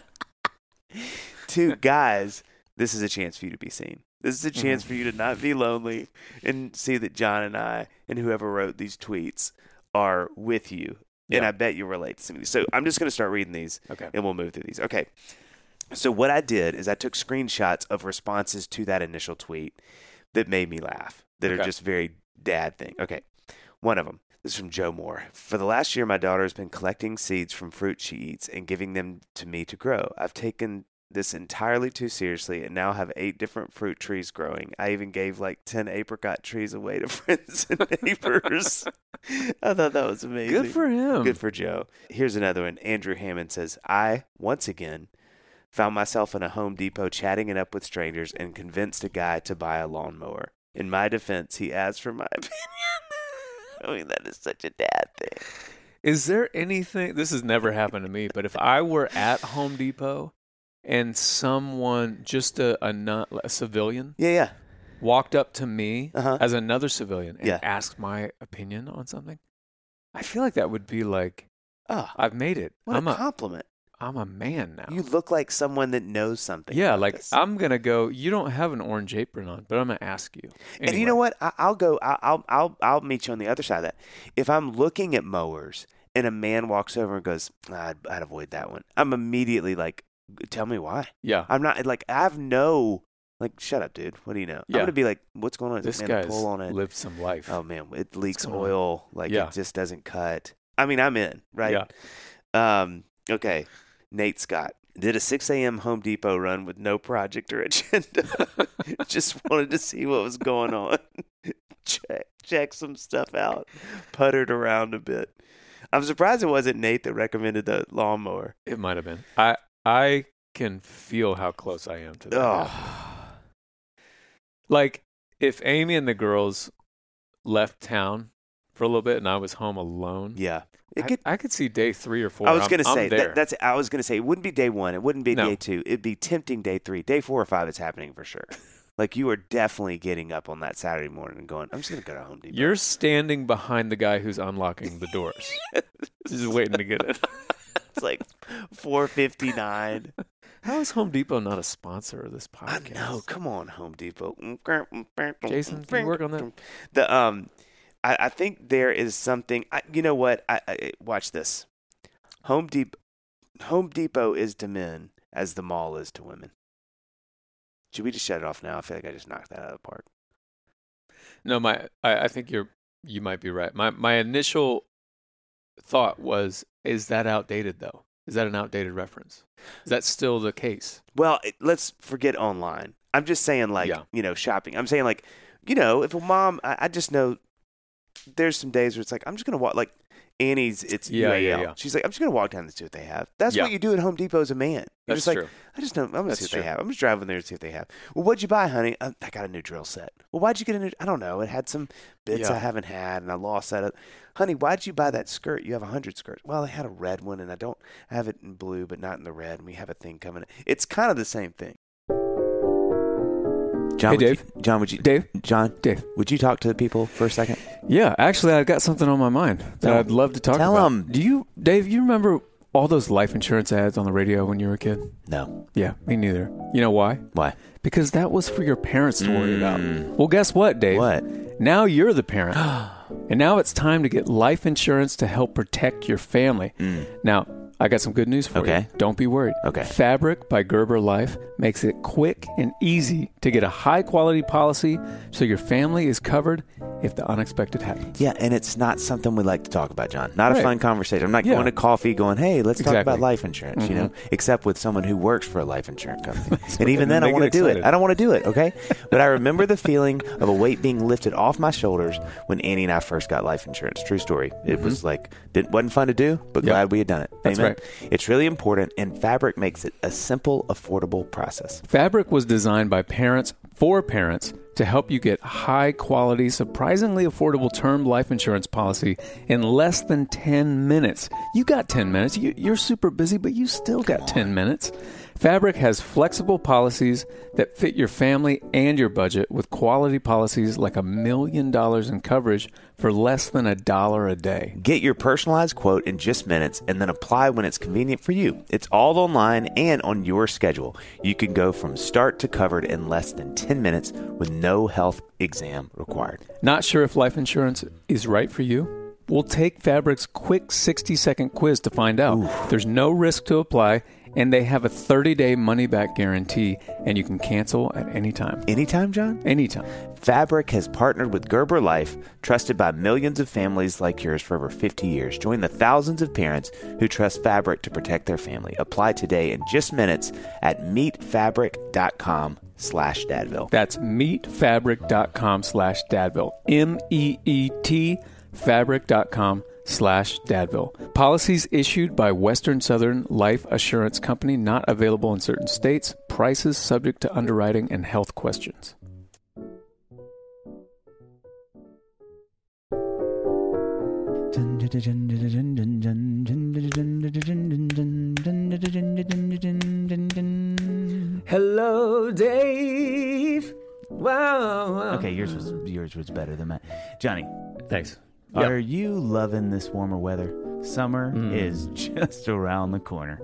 two guys. This is a chance for you to be seen. This is a chance mm-hmm. for you to not be lonely and see that John and I and whoever wrote these tweets are with you. And yeah. I bet you relate to some of these. So I'm just going to start reading these, okay. and we'll move through these. Okay. So what I did is I took screenshots of responses to that initial tweet that made me laugh, that okay. are just very dad thing. Okay. One of them. This is from Joe Moore. For the last year, my daughter has been collecting seeds from fruit she eats and giving them to me to grow. I've taken this entirely too seriously and now have eight different fruit trees growing. I even gave like ten apricot trees away to friends and neighbors. I thought that was amazing. Good for him. Good for Joe. Here's another one. Andrew Hammond says, I, once again, found myself in a Home Depot chatting it up with strangers and convinced a guy to buy a lawnmower. In my defense, he asked for my opinion. I mean, that is such a dad thing. Is there anything, this has never happened to me, but if I were at Home Depot and someone, just a, a, not, a civilian, yeah, yeah, walked up to me uh-huh. as another civilian and yeah. asked my opinion on something, I feel like that would be like, oh, I've made it. What I'm a compliment. A, I'm a man now. You look like someone that knows something. Yeah, like this. I'm going to go, you don't have an orange apron on, but I'm going to ask you. Anyway. And you know what? I, I'll go, I'll, I'll, I'll meet you on the other side of that. If I'm looking at mowers and a man walks over and goes, I'd, I'd avoid that one, I'm immediately like, tell me why. Yeah. I'm not like, I have no, like, shut up, dude. What do you know? Yeah. I'm going to be like, what's going on? This man, guy's pull on it. lived some life. Oh, man. It leaks oil. On? Like, yeah. it just doesn't cut. I mean, I'm in, right? Yeah. Um, okay. Nate Scott did a six a.m. Home Depot run with no project or agenda. Just wanted to see what was going on. check, check some stuff out. Puttered around a bit. I'm surprised it wasn't Nate that recommended the lawnmower. It might have been. I I can feel how close I am to that. Oh. Like, if Amy and the girls left town for a little bit and I was home alone. Yeah. It I, could, I could see day three or four. I was going to I'm, say I'm there. that, that's. I was going to say it wouldn't be day one. It wouldn't be no. day two. It'd be tempting day three. Day four or five, it's happening for sure. Like you are definitely getting up on that Saturday morning and going, I'm just going to go to Home Depot. You're standing behind the guy who's unlocking the doors, just waiting to get in. It's like four fifty-nine. How is Home Depot not a sponsor of this podcast? I know. Come on, Home Depot. Jason, can you work on that? The um. I, I think there is something. I, you know what? I, I watch this. Home Depot. Home Depot is to men as the mall is to women. Should we just shut it off now? I feel like I just knocked that out of the park. No, my. I, I think you're. You might be right. My my initial thought was, is that outdated though? Is that an outdated reference? Is that still the case? Well, it, let's forget online. I'm just saying, like yeah. you know, shopping. I'm saying, like, you know, if a mom, I, I just know. There's some days where it's like, I'm just going to walk, like Annie's, it's yeah, U A L. Yeah, yeah. She's like, I'm just going to walk down and see what they have. That's yeah. what you do at Home Depot as a man. You're That's just like, true. I just know, I'm going to see what true. they have. I'm just driving there to see what they have. Well, what'd you buy, honey? I, I got a new drill set. Well, why'd you get a new, I don't know. It had some bits yeah. I haven't had and I lost that. Honey, why'd you buy that skirt? You have a hundred skirts. Well, I had a red one and I don't have it in blue, but not in the red. And we have a thing coming in. It's kind of the same thing. John, hey, Dave. You, John, would you, Dave, John, Dave, would you talk to the people for a second? Yeah, actually, I've got something on my mind that Tell I'd love to talk tell about. Tell them. Do you, Dave? You remember all those life insurance ads on the radio when you were a kid? No. Yeah, me neither. You know why? Why? Because that was for your parents to worry mm. about. Well, guess what, Dave? What? Now you're the parent, and now it's time to get life insurance to help protect your family. Mm. Now, I got some good news for okay. you. Don't be worried. Okay. Fabric by Gerber Life makes it quick and easy to get a high-quality policy so your family is covered if the unexpected happens. Yeah, and it's not something we like to talk about, John. Not Right. a fun conversation. I'm not Yeah. going to coffee going, hey, let's Exactly. talk about life insurance, Mm-hmm. you know, except with someone who works for a life insurance company. and right. even then, I They want to get do it. excited. I don't want to do it, okay? But I remember the feeling of a weight being lifted off my shoulders when Annie and I first got life insurance. True story. It was like, it wasn't fun to do, but Yep. glad we had done it. That's Amen. right. It's really important, and Fabric makes it a simple, affordable process. Fabric was designed by parents for parents to help you get high-quality, surprisingly affordable term life insurance policy in less than ten minutes. You got ten minutes. You, you're super busy, but you still got ten minutes. Fabric has flexible policies that fit your family and your budget with quality policies like a million dollars in coverage for less than a dollar a day. Get your personalized quote in just minutes and then apply when it's convenient for you. It's all online and on your schedule. You can go from start to covered in less than ten minutes with no health exam required. Not sure if life insurance is right for you? We'll take Fabric's quick sixty-second quiz to find out. Oof. There's no risk to apply, and they have a thirty-day money-back guarantee, and you can cancel at any time. Anytime, John? Anytime. Fabric has partnered with Gerber Life, trusted by millions of families like yours for over fifty years. Join the thousands of parents who trust Fabric to protect their family. Apply today in just minutes at meetfabric.com slash Dadville. That's meetfabric.com slash Dadville. M E E T fabric.com slash Dadville. Policies issued by Western Southern Life Assurance Company, not available in certain states. Prices subject to underwriting and health questions. Hello, Dave. Wow. Okay, yours was yours was better than mine. Johnny, Thanks. are you loving this warmer weather? Summer Mm. is just around the corner.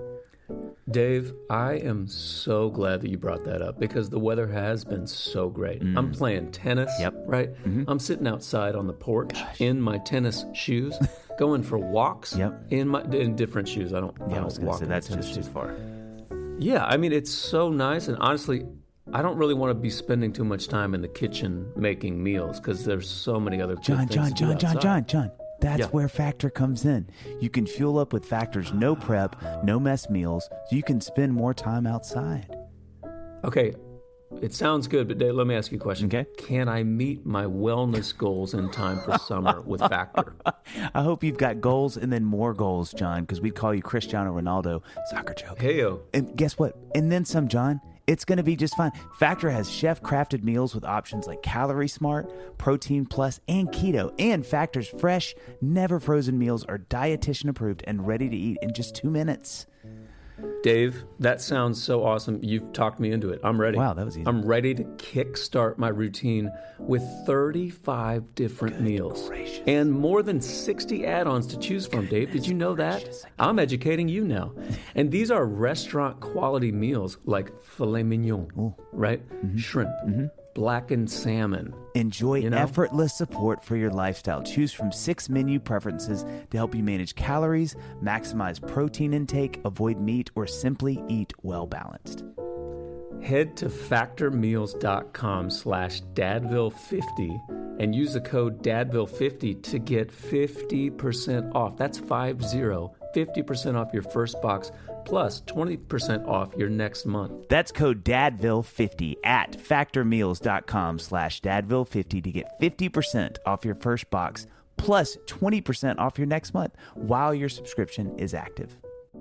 Dave, I am so glad that you brought that up because the weather has been so great. I'm playing tennis, Yep. right? I'm sitting outside on the porch in my tennis shoes, going for walks Yep. in my in different shoes. I don't, I Yeah, I don't was going walk to say in that's tennis just too shoes. far. Yeah, I mean, it's so nice. And honestly, I don't really want to be spending too much time in the kitchen making meals because there's so many other good John, things John, to do John, John, outside. John, John. That's Yeah. where Factor comes in. You can fuel up with Factor's no prep, no mess meals, so you can spend more time outside. Okay, it sounds good, but Dave, let me ask you a question. Okay. Can I meet my wellness goals in time for summer with Factor? I hope you've got goals and then more goals, John, because we'd call you Cristiano Ronaldo. Soccer joke. Heyo. And guess what? And then some, John. It's going to be just fine. Factor has chef-crafted meals with options like Calorie Smart, Protein Plus, and Keto. And Factor's fresh, never frozen meals are dietitian approved and ready to eat in just two minutes. Dave, that sounds so awesome. You've talked me into it. I'm ready. Wow, that was easy. I'm ready to kickstart my routine with thirty-five different meals gracious. and more than sixty add-ons to choose from, Dave. Did you know that? I'm educating you now. And these are restaurant quality meals like filet mignon, Ooh. right? Shrimp, blackened salmon. Enjoy You know? effortless support for your lifestyle. Choose from six menu preferences to help you manage calories, maximize protein intake, avoid meat, or simply eat well-balanced. Head to factormeals.com slash dadville50 and use the code dadville fifty to get fifty percent off. That's five zero, fifty percent off your first box plus twenty percent off your next month. That's code Dadville fifty at factormeals.com slash Dadville fifty to get fifty percent off your first box plus twenty percent off your next month while your subscription is active.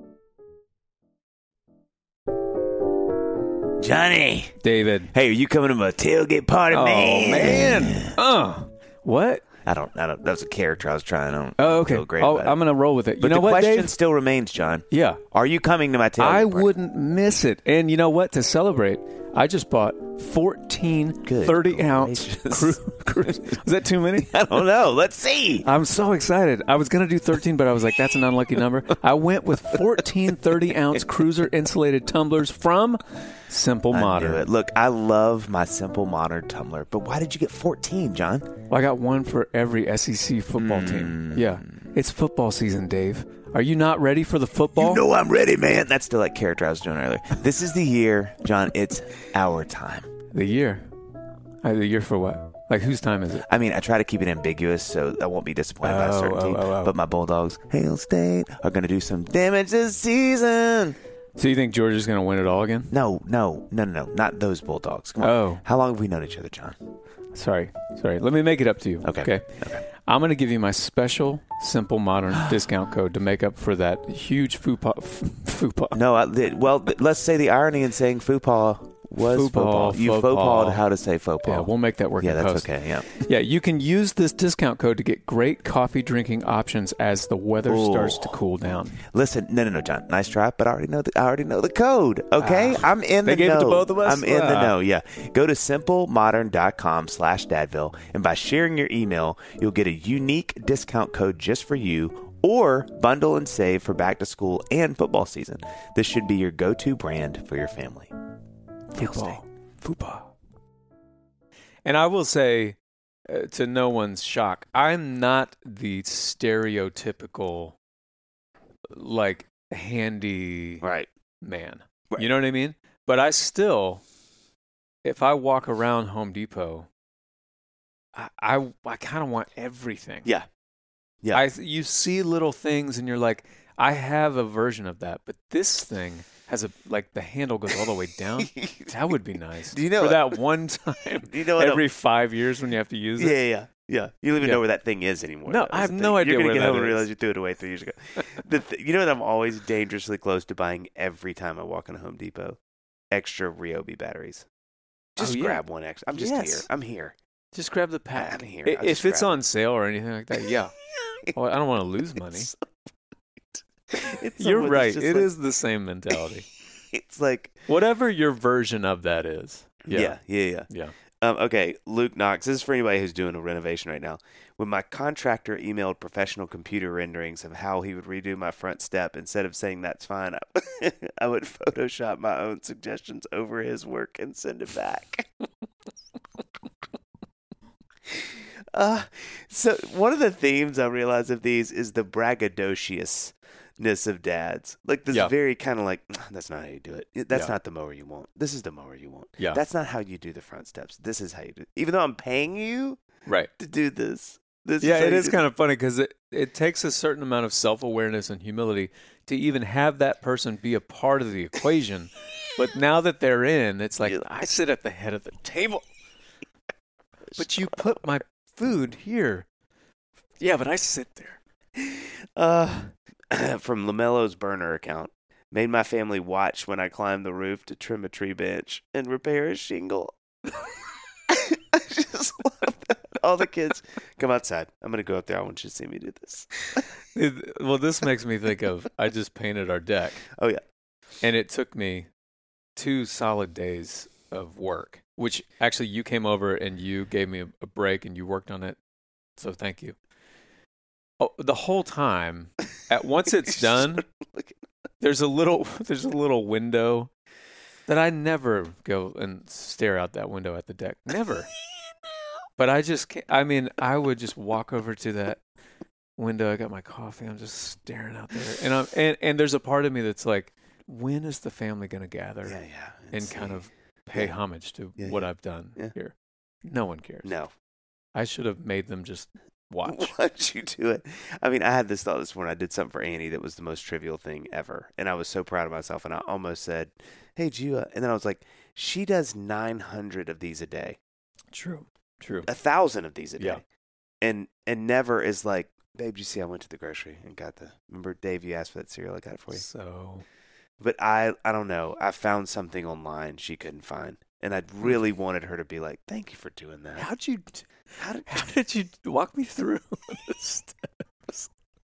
Johnny, David. hey, are you coming to my tailgate party, Oh, man? man. Uh, what? I don't, I don't, that was a character I was trying. I don't Oh, okay. feel great Oh, about it. I'm going to roll with it. But you know the what, question Dave? still remains, John. Yeah. Are you coming to my tailgate I party? wouldn't miss it. And you know what? To celebrate, I just bought fourteen Good thirty-ounce gracious. cru- cru- Was that too many? I don't know. Let's see. I'm so excited. I was going to do thirteen, but I was like, that's an unlucky number. I went with fourteen thirty-ounce Cruiser insulated tumblers from Simple I knew Modern. it. Look, I love my Simple Modern tumbler, but why did you get fourteen, John? Well, I got one for every S E C football Mm. team. Yeah. It's football season, Dave. Are you not ready for the football? You know I'm ready, man. That's still that character I was doing earlier. This is the year, John. It's our time. The year. Uh, the year for what? Like, whose time is it? I mean, I try to keep it ambiguous so I won't be disappointed by a Oh, certain oh, team. oh, oh. But my Bulldogs, Hail State, are going to do some damage this season. So you think Georgia's going to win it all again? No, no, no, no, no, not those Bulldogs. Come on. Oh. How long have we known each other, John? Sorry. Sorry. Let me make it up to you. Okay. Okay. Okay. I'm going to give you my special, simple, modern discount code to make up for that huge fupa. fupa. No, I, the, well, th- let's say the irony in saying faux was Faux faux pas, pas. You faux faux pas. pas how to say faux pas. Yeah, we'll make that work Yeah, in that's post. okay. Yeah. Yeah, you can use this discount code to get great coffee drinking options as the weather Ooh. starts to cool down. Listen, no, no, no, John. Nice try, but I already know the I already know the code. Okay, Ah, I'm in they the gave know. it to both of us? I'm in the Ah. know. Yeah. Go to simplemodern.com slash dadville, and by sharing your email, you'll get a unique discount code just for you, or bundle and save for back to school and football season. This should be your go-to brand for your family. Hail State. Fupa. Fupa. And I will say, uh, to no one's shock, I'm not the stereotypical, like, handy Right. man. Right. You know what I mean? But I still, if I walk around Home Depot, I I, I kind of want everything. Yeah. Yeah. I you see little things and you're like, I have a version of that, but this thing has a like the handle goes all the way down. That would be nice. Do you know for what- that one time Do you know what every five years when you have to use Yeah, it? yeah, yeah. You don't even Yeah. know where that thing is anymore. No, though, I is have the no thing. idea You're gonna where get that home and is. realize you threw it away three years ago. the th- you know what? I'm always dangerously close to buying every time I walk in a Home Depot. Extra Ryobi batteries. Just Oh, yeah. grab one extra. I'm just Yes. here. I'm here. Just grab the pack. I'm here. I- I'll If just it's grab it. on sale or anything like that, yeah. Well, I don't want to lose money. It's It's You're someone that's right. just It like- is the same mentality. It's like Whatever your version of that is. yeah, yeah, yeah. Yeah. Um, okay, Luke Knox. This is for anybody who's doing a renovation right now. When my contractor emailed professional computer renderings of how he would redo my front step, instead of saying that's fine, I, I would Photoshop my own suggestions over his work and send it back. uh, so one of the themes I realize of these is the braggadociousness of dads. Like this Yeah. very kind of like, that's not how you do it. That's Yeah. not the mower you want. This is the mower you want. Yeah. That's not how you do the front steps. This is how you do it. Even though I'm paying you Right. to do this. This Yeah, how it you is do kind of funny because it, it takes a certain amount of self-awareness and humility to even have that person be a part of the equation. But now that they're in, it's like, Yeah. I sit at the head of the table. But you put my food here. Yeah, but I sit there. Uh, from LaMelo's burner account. Made my family watch when I climbed the roof to trim a tree bench and repair a shingle. I just love that. All the kids, come outside. I'm going to go up there. I want you to see me do this. It- well, this makes me think of, I just painted our deck. Oh, yeah. And it took me two solid days of work, which actually you came over and you gave me a, a break and you worked on it. So thank you. Oh, the whole time, at once it's done, there's a little there's a little window that I never go and stare out that window at the deck. Never. But I just can't, I mean, I would just walk over to that window. I got my coffee. I'm just staring out there. And I'm and, and there's a part of me that's like, when is the family going to gather Yeah, yeah. and see. kind of pay Yeah. homage to Yeah, what yeah. I've done Yeah. here? No one cares. No. I should have made them just watch. Watch you do it. I mean, I had this thought this morning. I did something for Annie that was the most trivial thing ever. And I was so proud of myself. And I almost said, hey, Gia. And then I was like, she does nine hundred of these a day. True. True. A thousand of these a day. Yeah. And and never is like, babe, you see, I went to the grocery and got the, remember, Dave, you asked for that cereal, I got it for you. So But I, I don't know. I found something online she couldn't find. And I really wanted her to be like, thank you for doing that. how'd you How did, how did you walk me through the steps?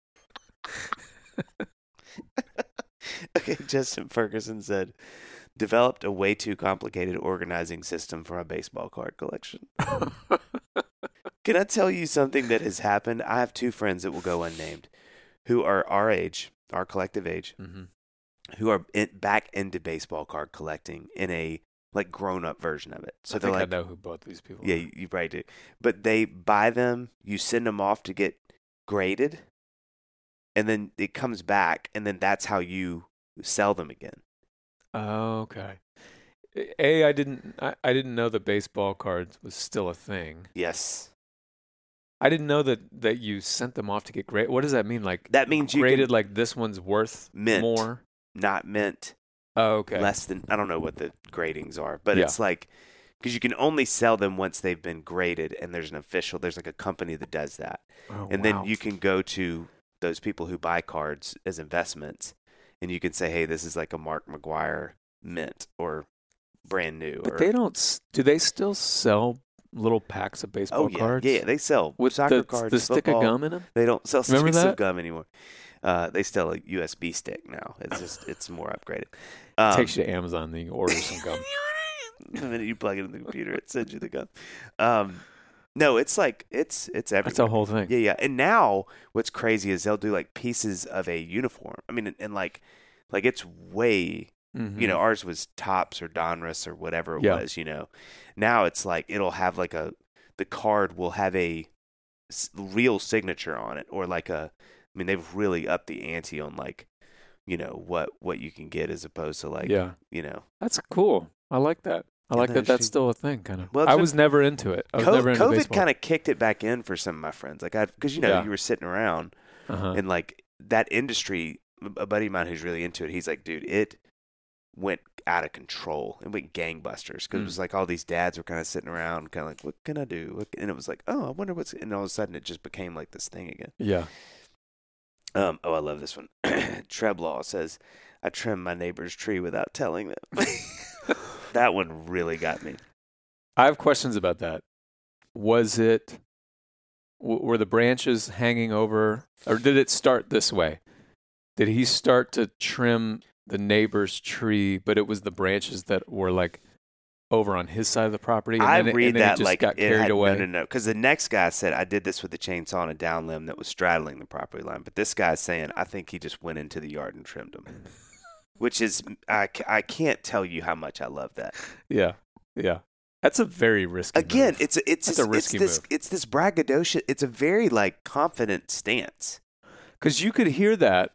Okay, Justin Ferguson said, developed a way too complicated organizing system for my baseball card collection. Can I tell you something that has happened? I have two friends that will go unnamed who are our age, our collective age, Mm-hmm. who are in, back into baseball card collecting in a like grown up version of it. So I they're think like, I know who both these people yeah, are. you, you probably do. But they buy them, you send them off to get graded, and then it comes back, and then that's how you sell them again. Okay. A, I didn't I, I didn't know that baseball cards was still a thing. Yes. I didn't know that, that you sent them off to get graded. What does that mean? Like That means you graded can, like this one's worth mint, more? not mint. Oh, okay. Less than, I don't know what the gradings are, but Yeah. it's like, because you can only sell them once they've been graded, and there's an official, there's like a company that does that. Oh, and wow. then you can go to those people who buy cards as investments, and you can say, hey, this is like a Mark McGwire mint or brand new. But or, they don't, s- do they still sell little packs of baseball oh, yeah. cards? Yeah, they sell With soccer the, cards, the stick football. of gum in them? They don't sell Remember sticks that? of gum anymore. Uh, they sell a U S B stick now. It's just it's more upgraded. Um, Takes you to Amazon, and then you order some gum. the minute you plug it in the computer, it sends you the gum. Um, no, it's like it's it's everywhere. That's a whole thing. Yeah, yeah. And now what's crazy is they'll do like pieces of a uniform. I mean, and, and like like it's way. Mhm. You know, ours was Topps or Donruss or whatever it Yeah. was. You know, now it's like it'll have like a the card will have a s- real signature on it, or like a. I mean, they've really upped the ante on like, you know, what what you can get as opposed to like, Yeah. you know, That's cool. I like that. I And like then that that's she- still a thing, kind of. Well, it's I been- was never into it. I was Co- never into COVID baseball. kind of kicked it back in for some of my friends. Like I, because you know, Yeah. you were sitting around uh-huh. and like that industry. A buddy of mine who's really into it, he's like, dude, it went out of control. It went gangbusters because Mm. it was like all these dads were kind of sitting around, kind of like, what can I do? What, and it was like, oh, I wonder what's. And all of a sudden, it just became like this thing again. Yeah. Um, oh, I love this one. Treblaw says, I trimmed my neighbor's tree without telling them. That one really got me. I have questions about that. Was it, w- were the branches hanging over, or did it start this way? Did he start to trim the neighbor's tree, but it was the branches that were like over on his side of the property? And I then it, read and then that it just like got it carried had, away. No, no, no. Because the next guy said, I did this with the chainsaw on a down limb that was straddling the property line. But this guy's saying, I think he just went into the yard and trimmed them. Which is, I, ca- I can't tell you how much I love that. Yeah. Yeah. That's a very risky Again, move. it's it's That's this, a risky it's this move. it's this braggadocious. It's a very like confident stance. Because you could hear that.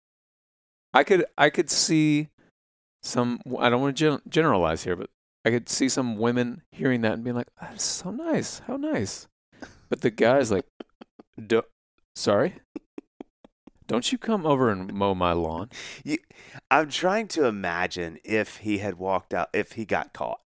I could I could see some. I don't want to gen- generalize here, but I could see some women hearing that and being like, "That's so nice. How nice." But the guy's like, Do- "Sorry, don't you come over and mow my lawn?" You, I'm trying to imagine if he had walked out, if he got caught.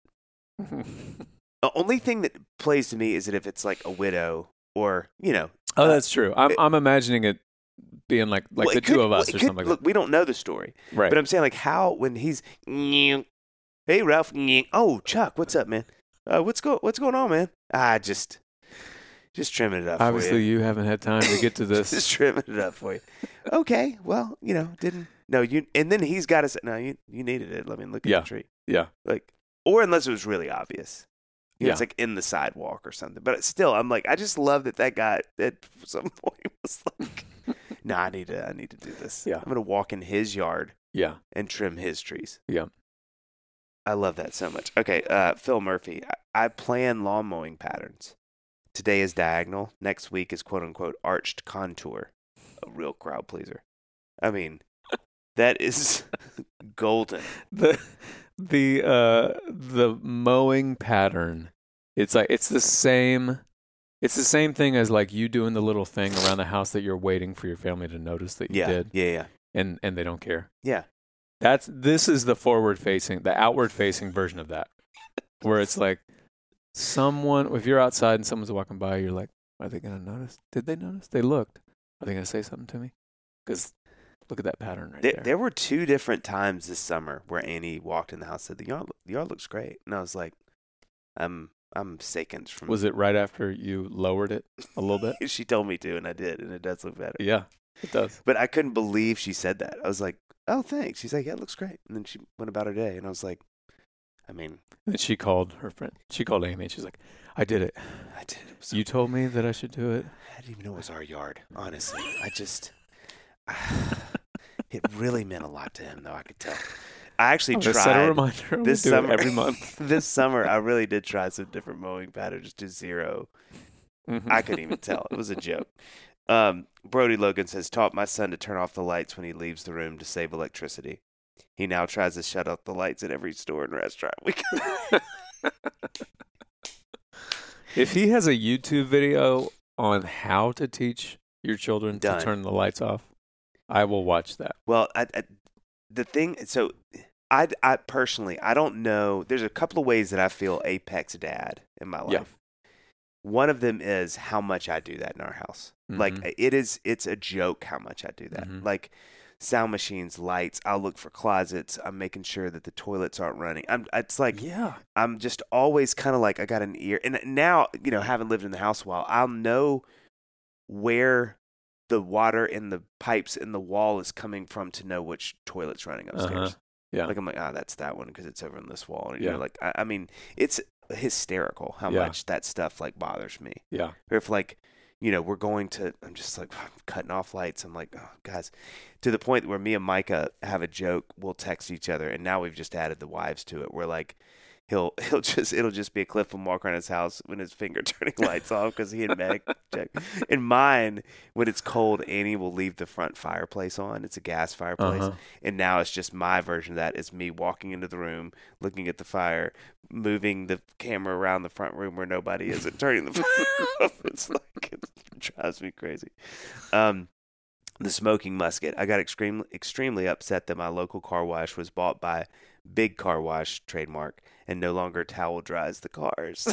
The only thing that plays to me is that if it's like a widow or, you know. Oh, uh, that's true. I'm it- I'm imagining it being like like well, the it two could- of well, us it or could- something Look, like we don't know the story. that. Right. But I'm saying like how when he's, hey, Ralph, oh, Chuck, what's up, man? Uh, what's, go- what's going on, man? Ah, just, just trimming it up for Obviously, you. you haven't had time to get to this. Just trimming it up for you. Okay, well, you know, didn't no you, and then he's got to say, no, you you needed it. Let me look at Yeah. the tree, Yeah. like, or unless it was really obvious, you know, Yeah. it's like in the sidewalk or something. But still, I'm like, I just love that that guy at some point was like, no, I need to, I need to do this. Yeah. I'm gonna walk in his yard Yeah. and trim his trees. Yeah. I love that so much. Okay, uh, Phil Murphy, I, I plan lawn mowing patterns. Today is diagonal. Next week is quote unquote arched contour. A real crowd pleaser. I mean, that is golden. the the uh the mowing pattern, it's like it's the same it's the same thing as like you doing the little thing around the house that you're waiting for your family to notice that you Yeah, did, yeah, yeah, and and they don't care. yeah. That's this is the forward facing, the outward facing version of that, where it's like someone, if you're outside and someone's walking by, you're like, are they gonna notice? Did they notice? They looked. Are they gonna say something to me? Because look at that pattern right There, there. there were two different times this summer where Annie walked in the house and said, the yard, the yard looks great. And I was like, I'm, I'm seconds from. Was it right after you lowered it a little bit? She told me to, and I did, and it does look better. Yeah, it does. But I couldn't believe she said that. I was like, oh, thanks. She's like, yeah, it looks great. And then she went about her day. And I was like, I mean, And she called her friend. She called Amy, and she's like, "I did it. I did. It was so You told me that I should do it." I didn't even know it was our yard, honestly. I just, it really meant a lot to him, though, I could tell. I actually I'm gonna tried. set a reminder. I'm this gonna do summer- it every month. This summer, I really did try some different mowing patterns to zero. Mhm. I couldn't even tell. It was a joke. Um, Brody Logan says, taught my son to turn off the lights when he leaves the room to save electricity. He now tries to shut off the lights at every store and restaurant we go. If he has a YouTube video on how to teach your children Done. to turn the lights off, I will watch that. Well, I, I, the thing, so I, I personally, I don't know. There's a couple of ways that I feel apex dad in my life. Yeah. One of them is how much I do that in our house. Mhm. Like it is, it's a joke how much I do that. Mhm. Like sound machines, lights. I'll look for closets. I'm making sure that the toilets aren't running. I'm. It's like Yeah. I'm just always kind of like I got an ear. And now, you know, having lived in the house a while, I'll know where the water in the pipes in the wall is coming from to know which toilet's running upstairs. Uh-huh. Yeah. Like I'm like, ah, oh, that's that one because it's over on this wall. And, you Yeah. know, like I, I mean, it's hysterical how Yeah. much that stuff like bothers me. Yeah. Or if like, you know, we're going to, I'm just like I'm cutting off lights. I'm like, oh, guys, to the point where me and Micah have a joke. We'll text each other, and now we've just added the wives to it. We're like, he'll he'll just it'll just be a Cliff and walk around his house when his finger turning lights off because he and Meg check. And mine, when it's cold, Annie will leave the front fireplace on. It's a gas fireplace, Uh-huh. and now it's just my version of that. Is me walking into the room, looking at the fire, moving the camera around the front room where nobody is, and turning the fire off. It's like it drives me crazy. Um, the smoking musket. I got extremely extremely upset that my local car wash was bought by Big Car Wash trademark and no longer towel dries the cars.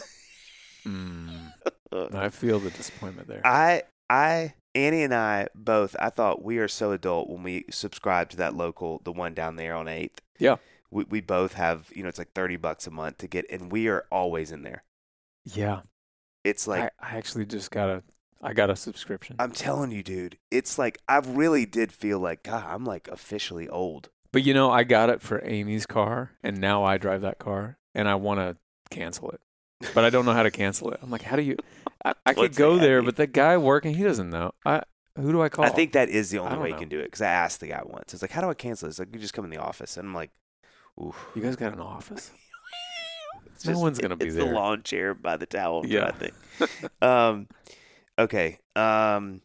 Mm. I feel the disappointment there. I I Annie and I both. I thought we are so adult when we subscribe to that local, the one down there on eighth. Yeah. We we both have, you know, it's like thirty bucks a month to get, and we are always in there. Yeah. It's like I, I actually just got a, I got a subscription. I'm telling you, dude. It's like I really did feel like God. I'm like officially old. But you know, I got it for Amy's car, and now I drive that car, and I want to cancel it, but I don't know how to cancel it. I'm like, how do you? I, I could What's go that there, mean? but the guy working, he doesn't know. I who do I call? I think that is the I only don't way you know. can do it because I asked the guy once. It's like, how do I cancel this? Like, you just come in the office, and I'm like, oof. You guys got an office? It's No just- one's gonna be it's there. the lawn chair by the towel. Yeah. I think. um, okay. Um,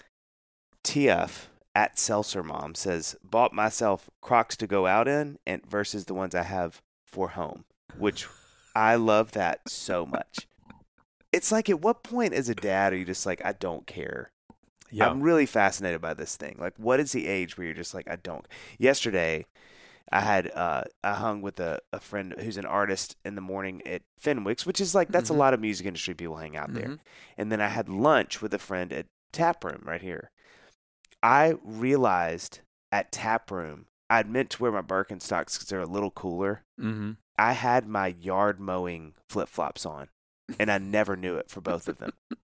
T F at Seltzer Mom says, bought myself Crocs to go out in, and versus the ones I have for home, which I love that so much. It's like, at what point as a dad are you just like, I don't care? Yeah. I'm really fascinated by this thing. Like, what is the age where you're just like, I don't? Yesterday, I had uh, I hung with a, a friend who's an artist in the morning at Fenwick's, which is like, that's Mhm. a lot of music industry people hang out there. Mhm. And then I had lunch with a friend at Taproom right here. I realized at Taproom, I'd meant to wear my Birkenstocks because they're a little cooler. Mm-hmm. I had my yard mowing flip flops on, and I never knew it for both of them.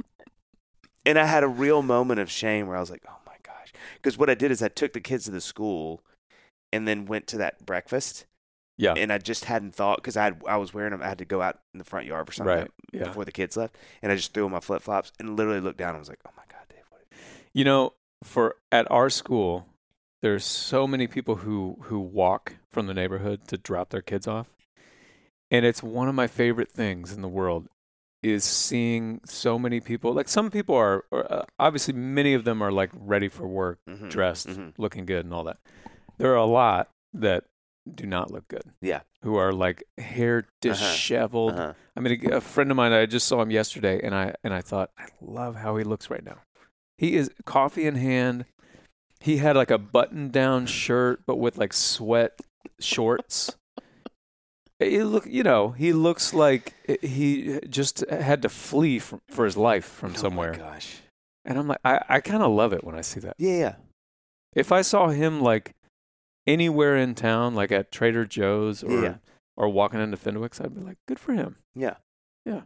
And I had a real moment of shame where I was like, oh my gosh. Because what I did is I took the kids to the school and then went to that breakfast. Yeah. And I just hadn't thought, because I had, I was wearing them, I had to go out in the front yard for something Right. Yeah. before the kids left. And I just threw on my flip flops and literally looked down and was like, oh my God, Dave. What are you You know, for at our school, there's so many people who who walk from the neighborhood to drop their kids off, and it's one of my favorite things in the world is seeing so many people. Like, some people are, are uh, obviously many of them are like ready for work, Mhm, dressed, mhm. looking good, and all that. There are a lot that do not look good. Yeah. Who are like hair disheveled. Uh-huh. I mean, a, a friend of mine, I just saw him yesterday, and I and I thought, I love how he looks right now. He is coffee in hand. He had like a button-down shirt, but with like sweat shorts. He look, you know, he looks like he just had to flee from, for his life from somewhere. Oh my gosh. And I'm like, I, I kind of love it when I see that. Yeah, yeah. If I saw him like anywhere in town, like at Trader Joe's or Yeah. or walking into Fenwick's, I'd be like, good for him. Yeah. Yeah.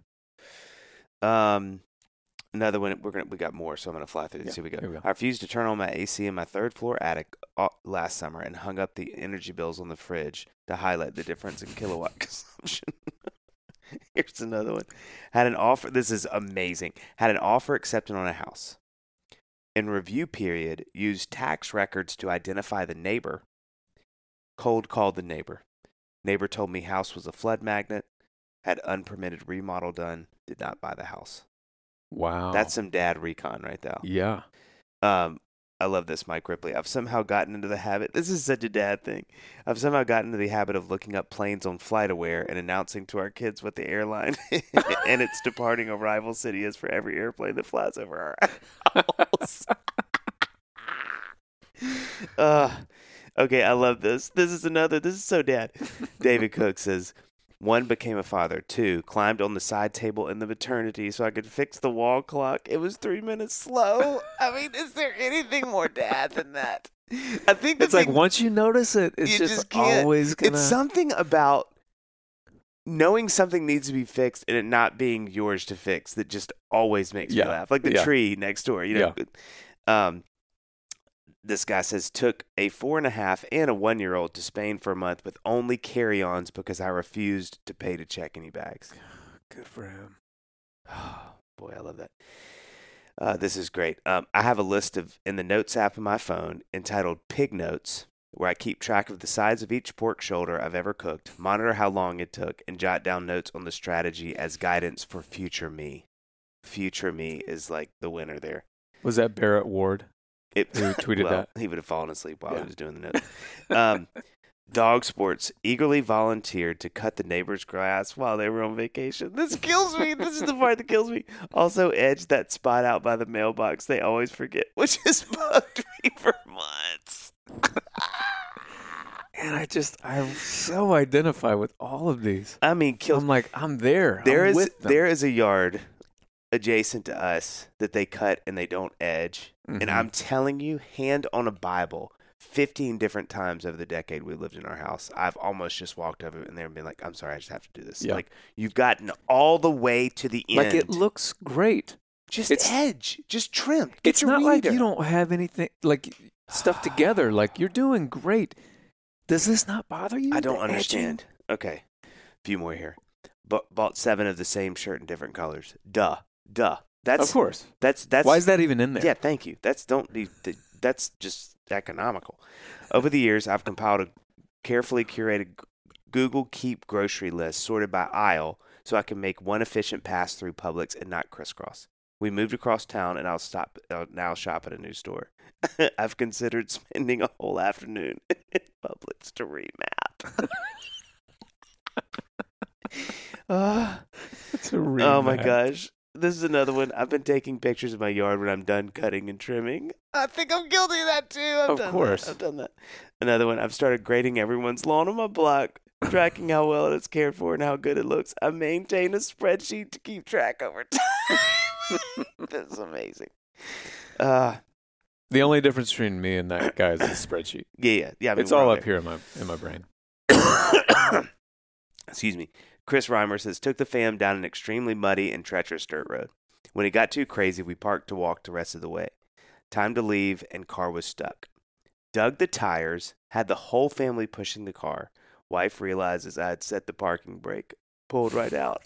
Um, another one. We're gonna we got more, so I'm gonna fly through Yeah, this. Here we go. here we go. I refused to turn on my A C in my third floor attic uh, last summer and hung up the energy bills on the fridge to highlight the difference in kilowatt consumption. Here's another one. Had an offer. This is amazing. Had an offer accepted on a house. In review period, used tax records to identify the neighbor. Cold called the neighbor. Neighbor told me house was a flood magnet. Had unpermitted remodel done. Did not buy the house. Wow. That's some dad recon right there. yeah. Um, I love this, Mike Ripley. I've somehow gotten into the habit. This is such a dad thing. I've somehow gotten into the habit of looking up planes on FlightAware and announcing to our kids what the airline and its departing arrival city is for every airplane that flies over our house. uh, okay, I love this. This is another. This is so dad. David Cook says, one, became a father. Two, climbed on the side table in the maternity so I could fix the wall clock. It was three minutes slow. I mean, is there anything more dad than that? I think it's thing, like once you notice it, it's you just, just can't. always gonna. It's something about knowing something needs to be fixed and it not being yours to fix that just always makes yeah. me laugh. Like the yeah. tree next door, you know. Yeah. Um, This guy says, took a four and a half and a one year old to Spain for a month with only carry ons because I refused to pay to check any bags. Good for him. Oh, boy, I love that. Uh, this is great. Um, I have a list of in the Notes app on my phone entitled Pig Notes, where I keep track of the size of each pork shoulder I've ever cooked, monitor how long it took, and jot down notes on the strategy as guidance for future me. Future me is like the winner there. Was that Barrett Ward? It, Who tweeted well, that? He would have fallen asleep while yeah. he was doing the notes. Um, Dog Sports eagerly volunteered to cut the neighbor's grass while they were on vacation. This kills me. This is the part that kills me. Also edged that spot out by the mailbox they always forget, which has bugged me for months. And I just, I so identify with all of these. I mean, kills. I'm like, I'm there. There I'm is with them. there is a yard adjacent to us that they cut and they don't edge. Mm-hmm. And I'm telling you, hand on a Bible, fifteen different times over the decade we lived in our house, I've almost just walked over and they've been like, I'm sorry, I just have to do this. Yeah. Like, you've gotten all the way to the end. Like, it looks great. Just it's, edge. Just trim. Get it's your not weeder. like you don't have anything, like, stuff together. Like, you're doing great. Does this not bother you? I don't the understand. edging? Okay. A few more here. B- bought seven of the same shirt in different colors. Duh. Duh. That's, of course. That's that's. Why is that even in there? Yeah, thank you. That's don't be. That's just economical. Over the years, I've compiled a carefully curated Google Keep grocery list sorted by aisle, so I can make one efficient pass through Publix and not crisscross. We moved across town, and I'll stop. I'll now shop at a new store. I've considered spending a whole afternoon in Publix to remap. uh, to remap. Oh my gosh. This is another one. I've been taking pictures of my yard when I'm done cutting and trimming. I think I'm guilty of that too. I've of done course. That. I've done that. Another one. I've started grading everyone's lawn on my block, tracking how well it's cared for and how good it looks. I maintain a spreadsheet to keep track over time. That's amazing. Uh, the only difference between me and that guy is the spreadsheet. Yeah, yeah. yeah I mean, it's all up there. here in my in my brain. Excuse me. Chris Reimer says, took the fam down an extremely muddy and treacherous dirt road. When it got too crazy, we parked to walk the rest of the way. Time to leave, and car was stuck. Dug the tires, had the whole family pushing the car. Wife realizes I had set the parking brake. Pulled right out.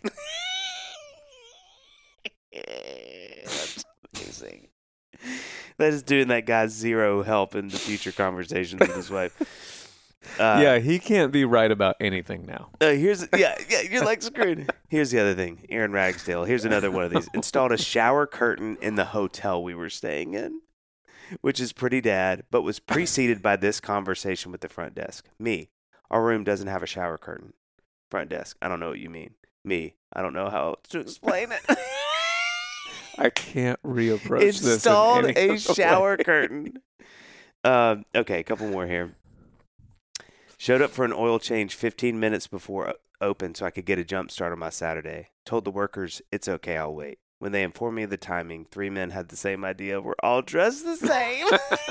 That's amazing. That is doing that guy zero help in the future conversations with his wife. Uh, yeah, he can't be right about anything now. Uh, here's yeah, yeah, you're like screwed. Here's the other thing. Aaron Ragsdale. Here's another one of these. Installed a shower curtain in the hotel we were staying in, which is pretty dad, but was preceded by this conversation with the front desk. Me, our room doesn't have a shower curtain. Front desk. I don't know what you mean. Me, I don't know how to explain it. I can't reapproach this. Installed in any a shower way. curtain. Um, okay, a couple more here. Showed up for an oil change fifteen minutes before open so I could get a jump start on my Saturday. Told the workers, it's okay, I'll wait. When they informed me of the timing, three men had the same idea. We're all dressed the same.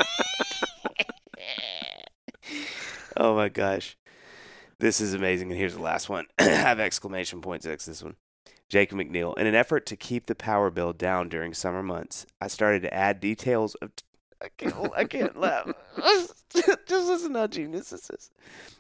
Oh, my gosh. This is amazing. And here's the last one. I have exclamation points next to this one. Jacob McNeil. In an effort to keep the power bill down during summer months, I started to add details of... T- I can't, I can't laugh. Just listen how genius this is.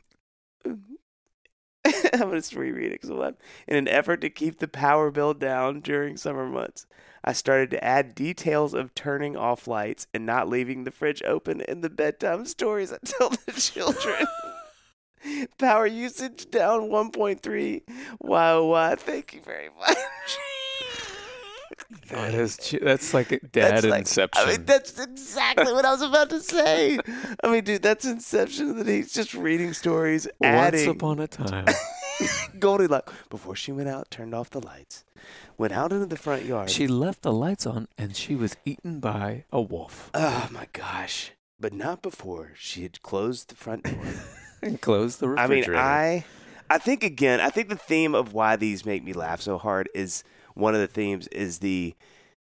I'm going to just reread it. So in an effort to keep the power bill down during summer months, I started to add details of turning off lights and not leaving the fridge open in the bedtime stories I tell the children. Power usage down one point three. Wow, wow. Thank you very much. That is, that's like dad That's like- inception. I mean, that's exactly what I was about to say. I mean, dude, that's inception that he's just reading stories, Once adding upon a time. Goldilocks. Before she went out, turned off the lights, went out into the front yard. She left the lights on and she was eaten by a wolf. Oh my gosh! But not before she had closed the front door. And closed the I mean, refrigerator. I, I think again, I think the theme of why these make me laugh so hard is one of the themes is the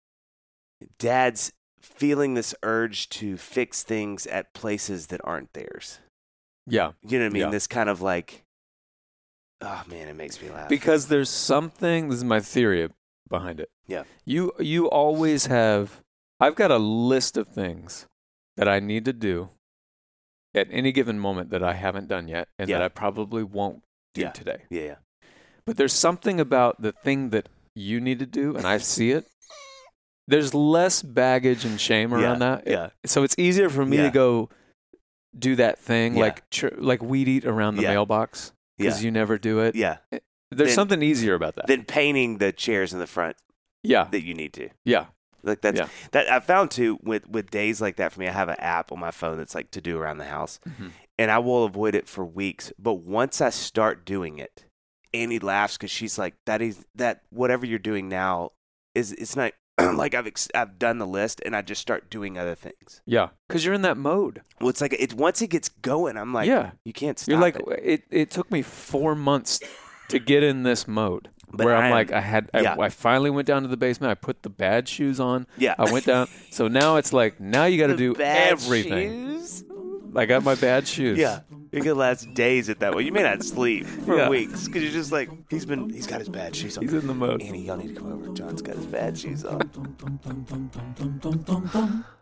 dad's feeling this urge to fix things at places that aren't theirs. Yeah. You know what I mean? Yeah. This kind of like, oh man, it makes me laugh. Because there's something, this is my theory behind it. Yeah. You you always have, I've got a list of things that I need to do at any given moment that I haven't done yet and Yeah. that I probably won't do Yeah. today. yeah, yeah. But there's something about the thing that you need to do, and I see it. There's less baggage and shame around Yeah, that. yeah. So it's easier for me Yeah. to go do that thing, Yeah. like tr- like weed eat around the Yeah. mailbox because Yeah. you never do it. Yeah. There's Then- something easier about that. Then painting the chairs in the front yeah. that you need to. Yeah. Like that's Yeah. that I found too with with days like that for me. I have an app on my phone that's like to do around the house, Mhm. and I will avoid it for weeks. But once I start doing it, Annie laughs because she's like, "That is that whatever you're doing now is it's not like I've ex- I've done the list and I just start doing other things." Yeah. Because you're in that mode. Well, it's like it once it gets going, I'm like, Yeah. you can't stop. You're like, it. it, it took me four months to get in this mode. But where I I'm am- like, I had, I, yeah. I finally went down to the basement. I put the bad shoes on. Yeah. I went down. So now it's like, now you got to The do bad everything. shoes? I got my bad shoes. Yeah, you can last days at that way. You may not sleep for Yeah. weeks because you're just like he's been. He's got his bad shoes on. He's in the mode. Annie, y'all need to come over. John's got his bad shoes on.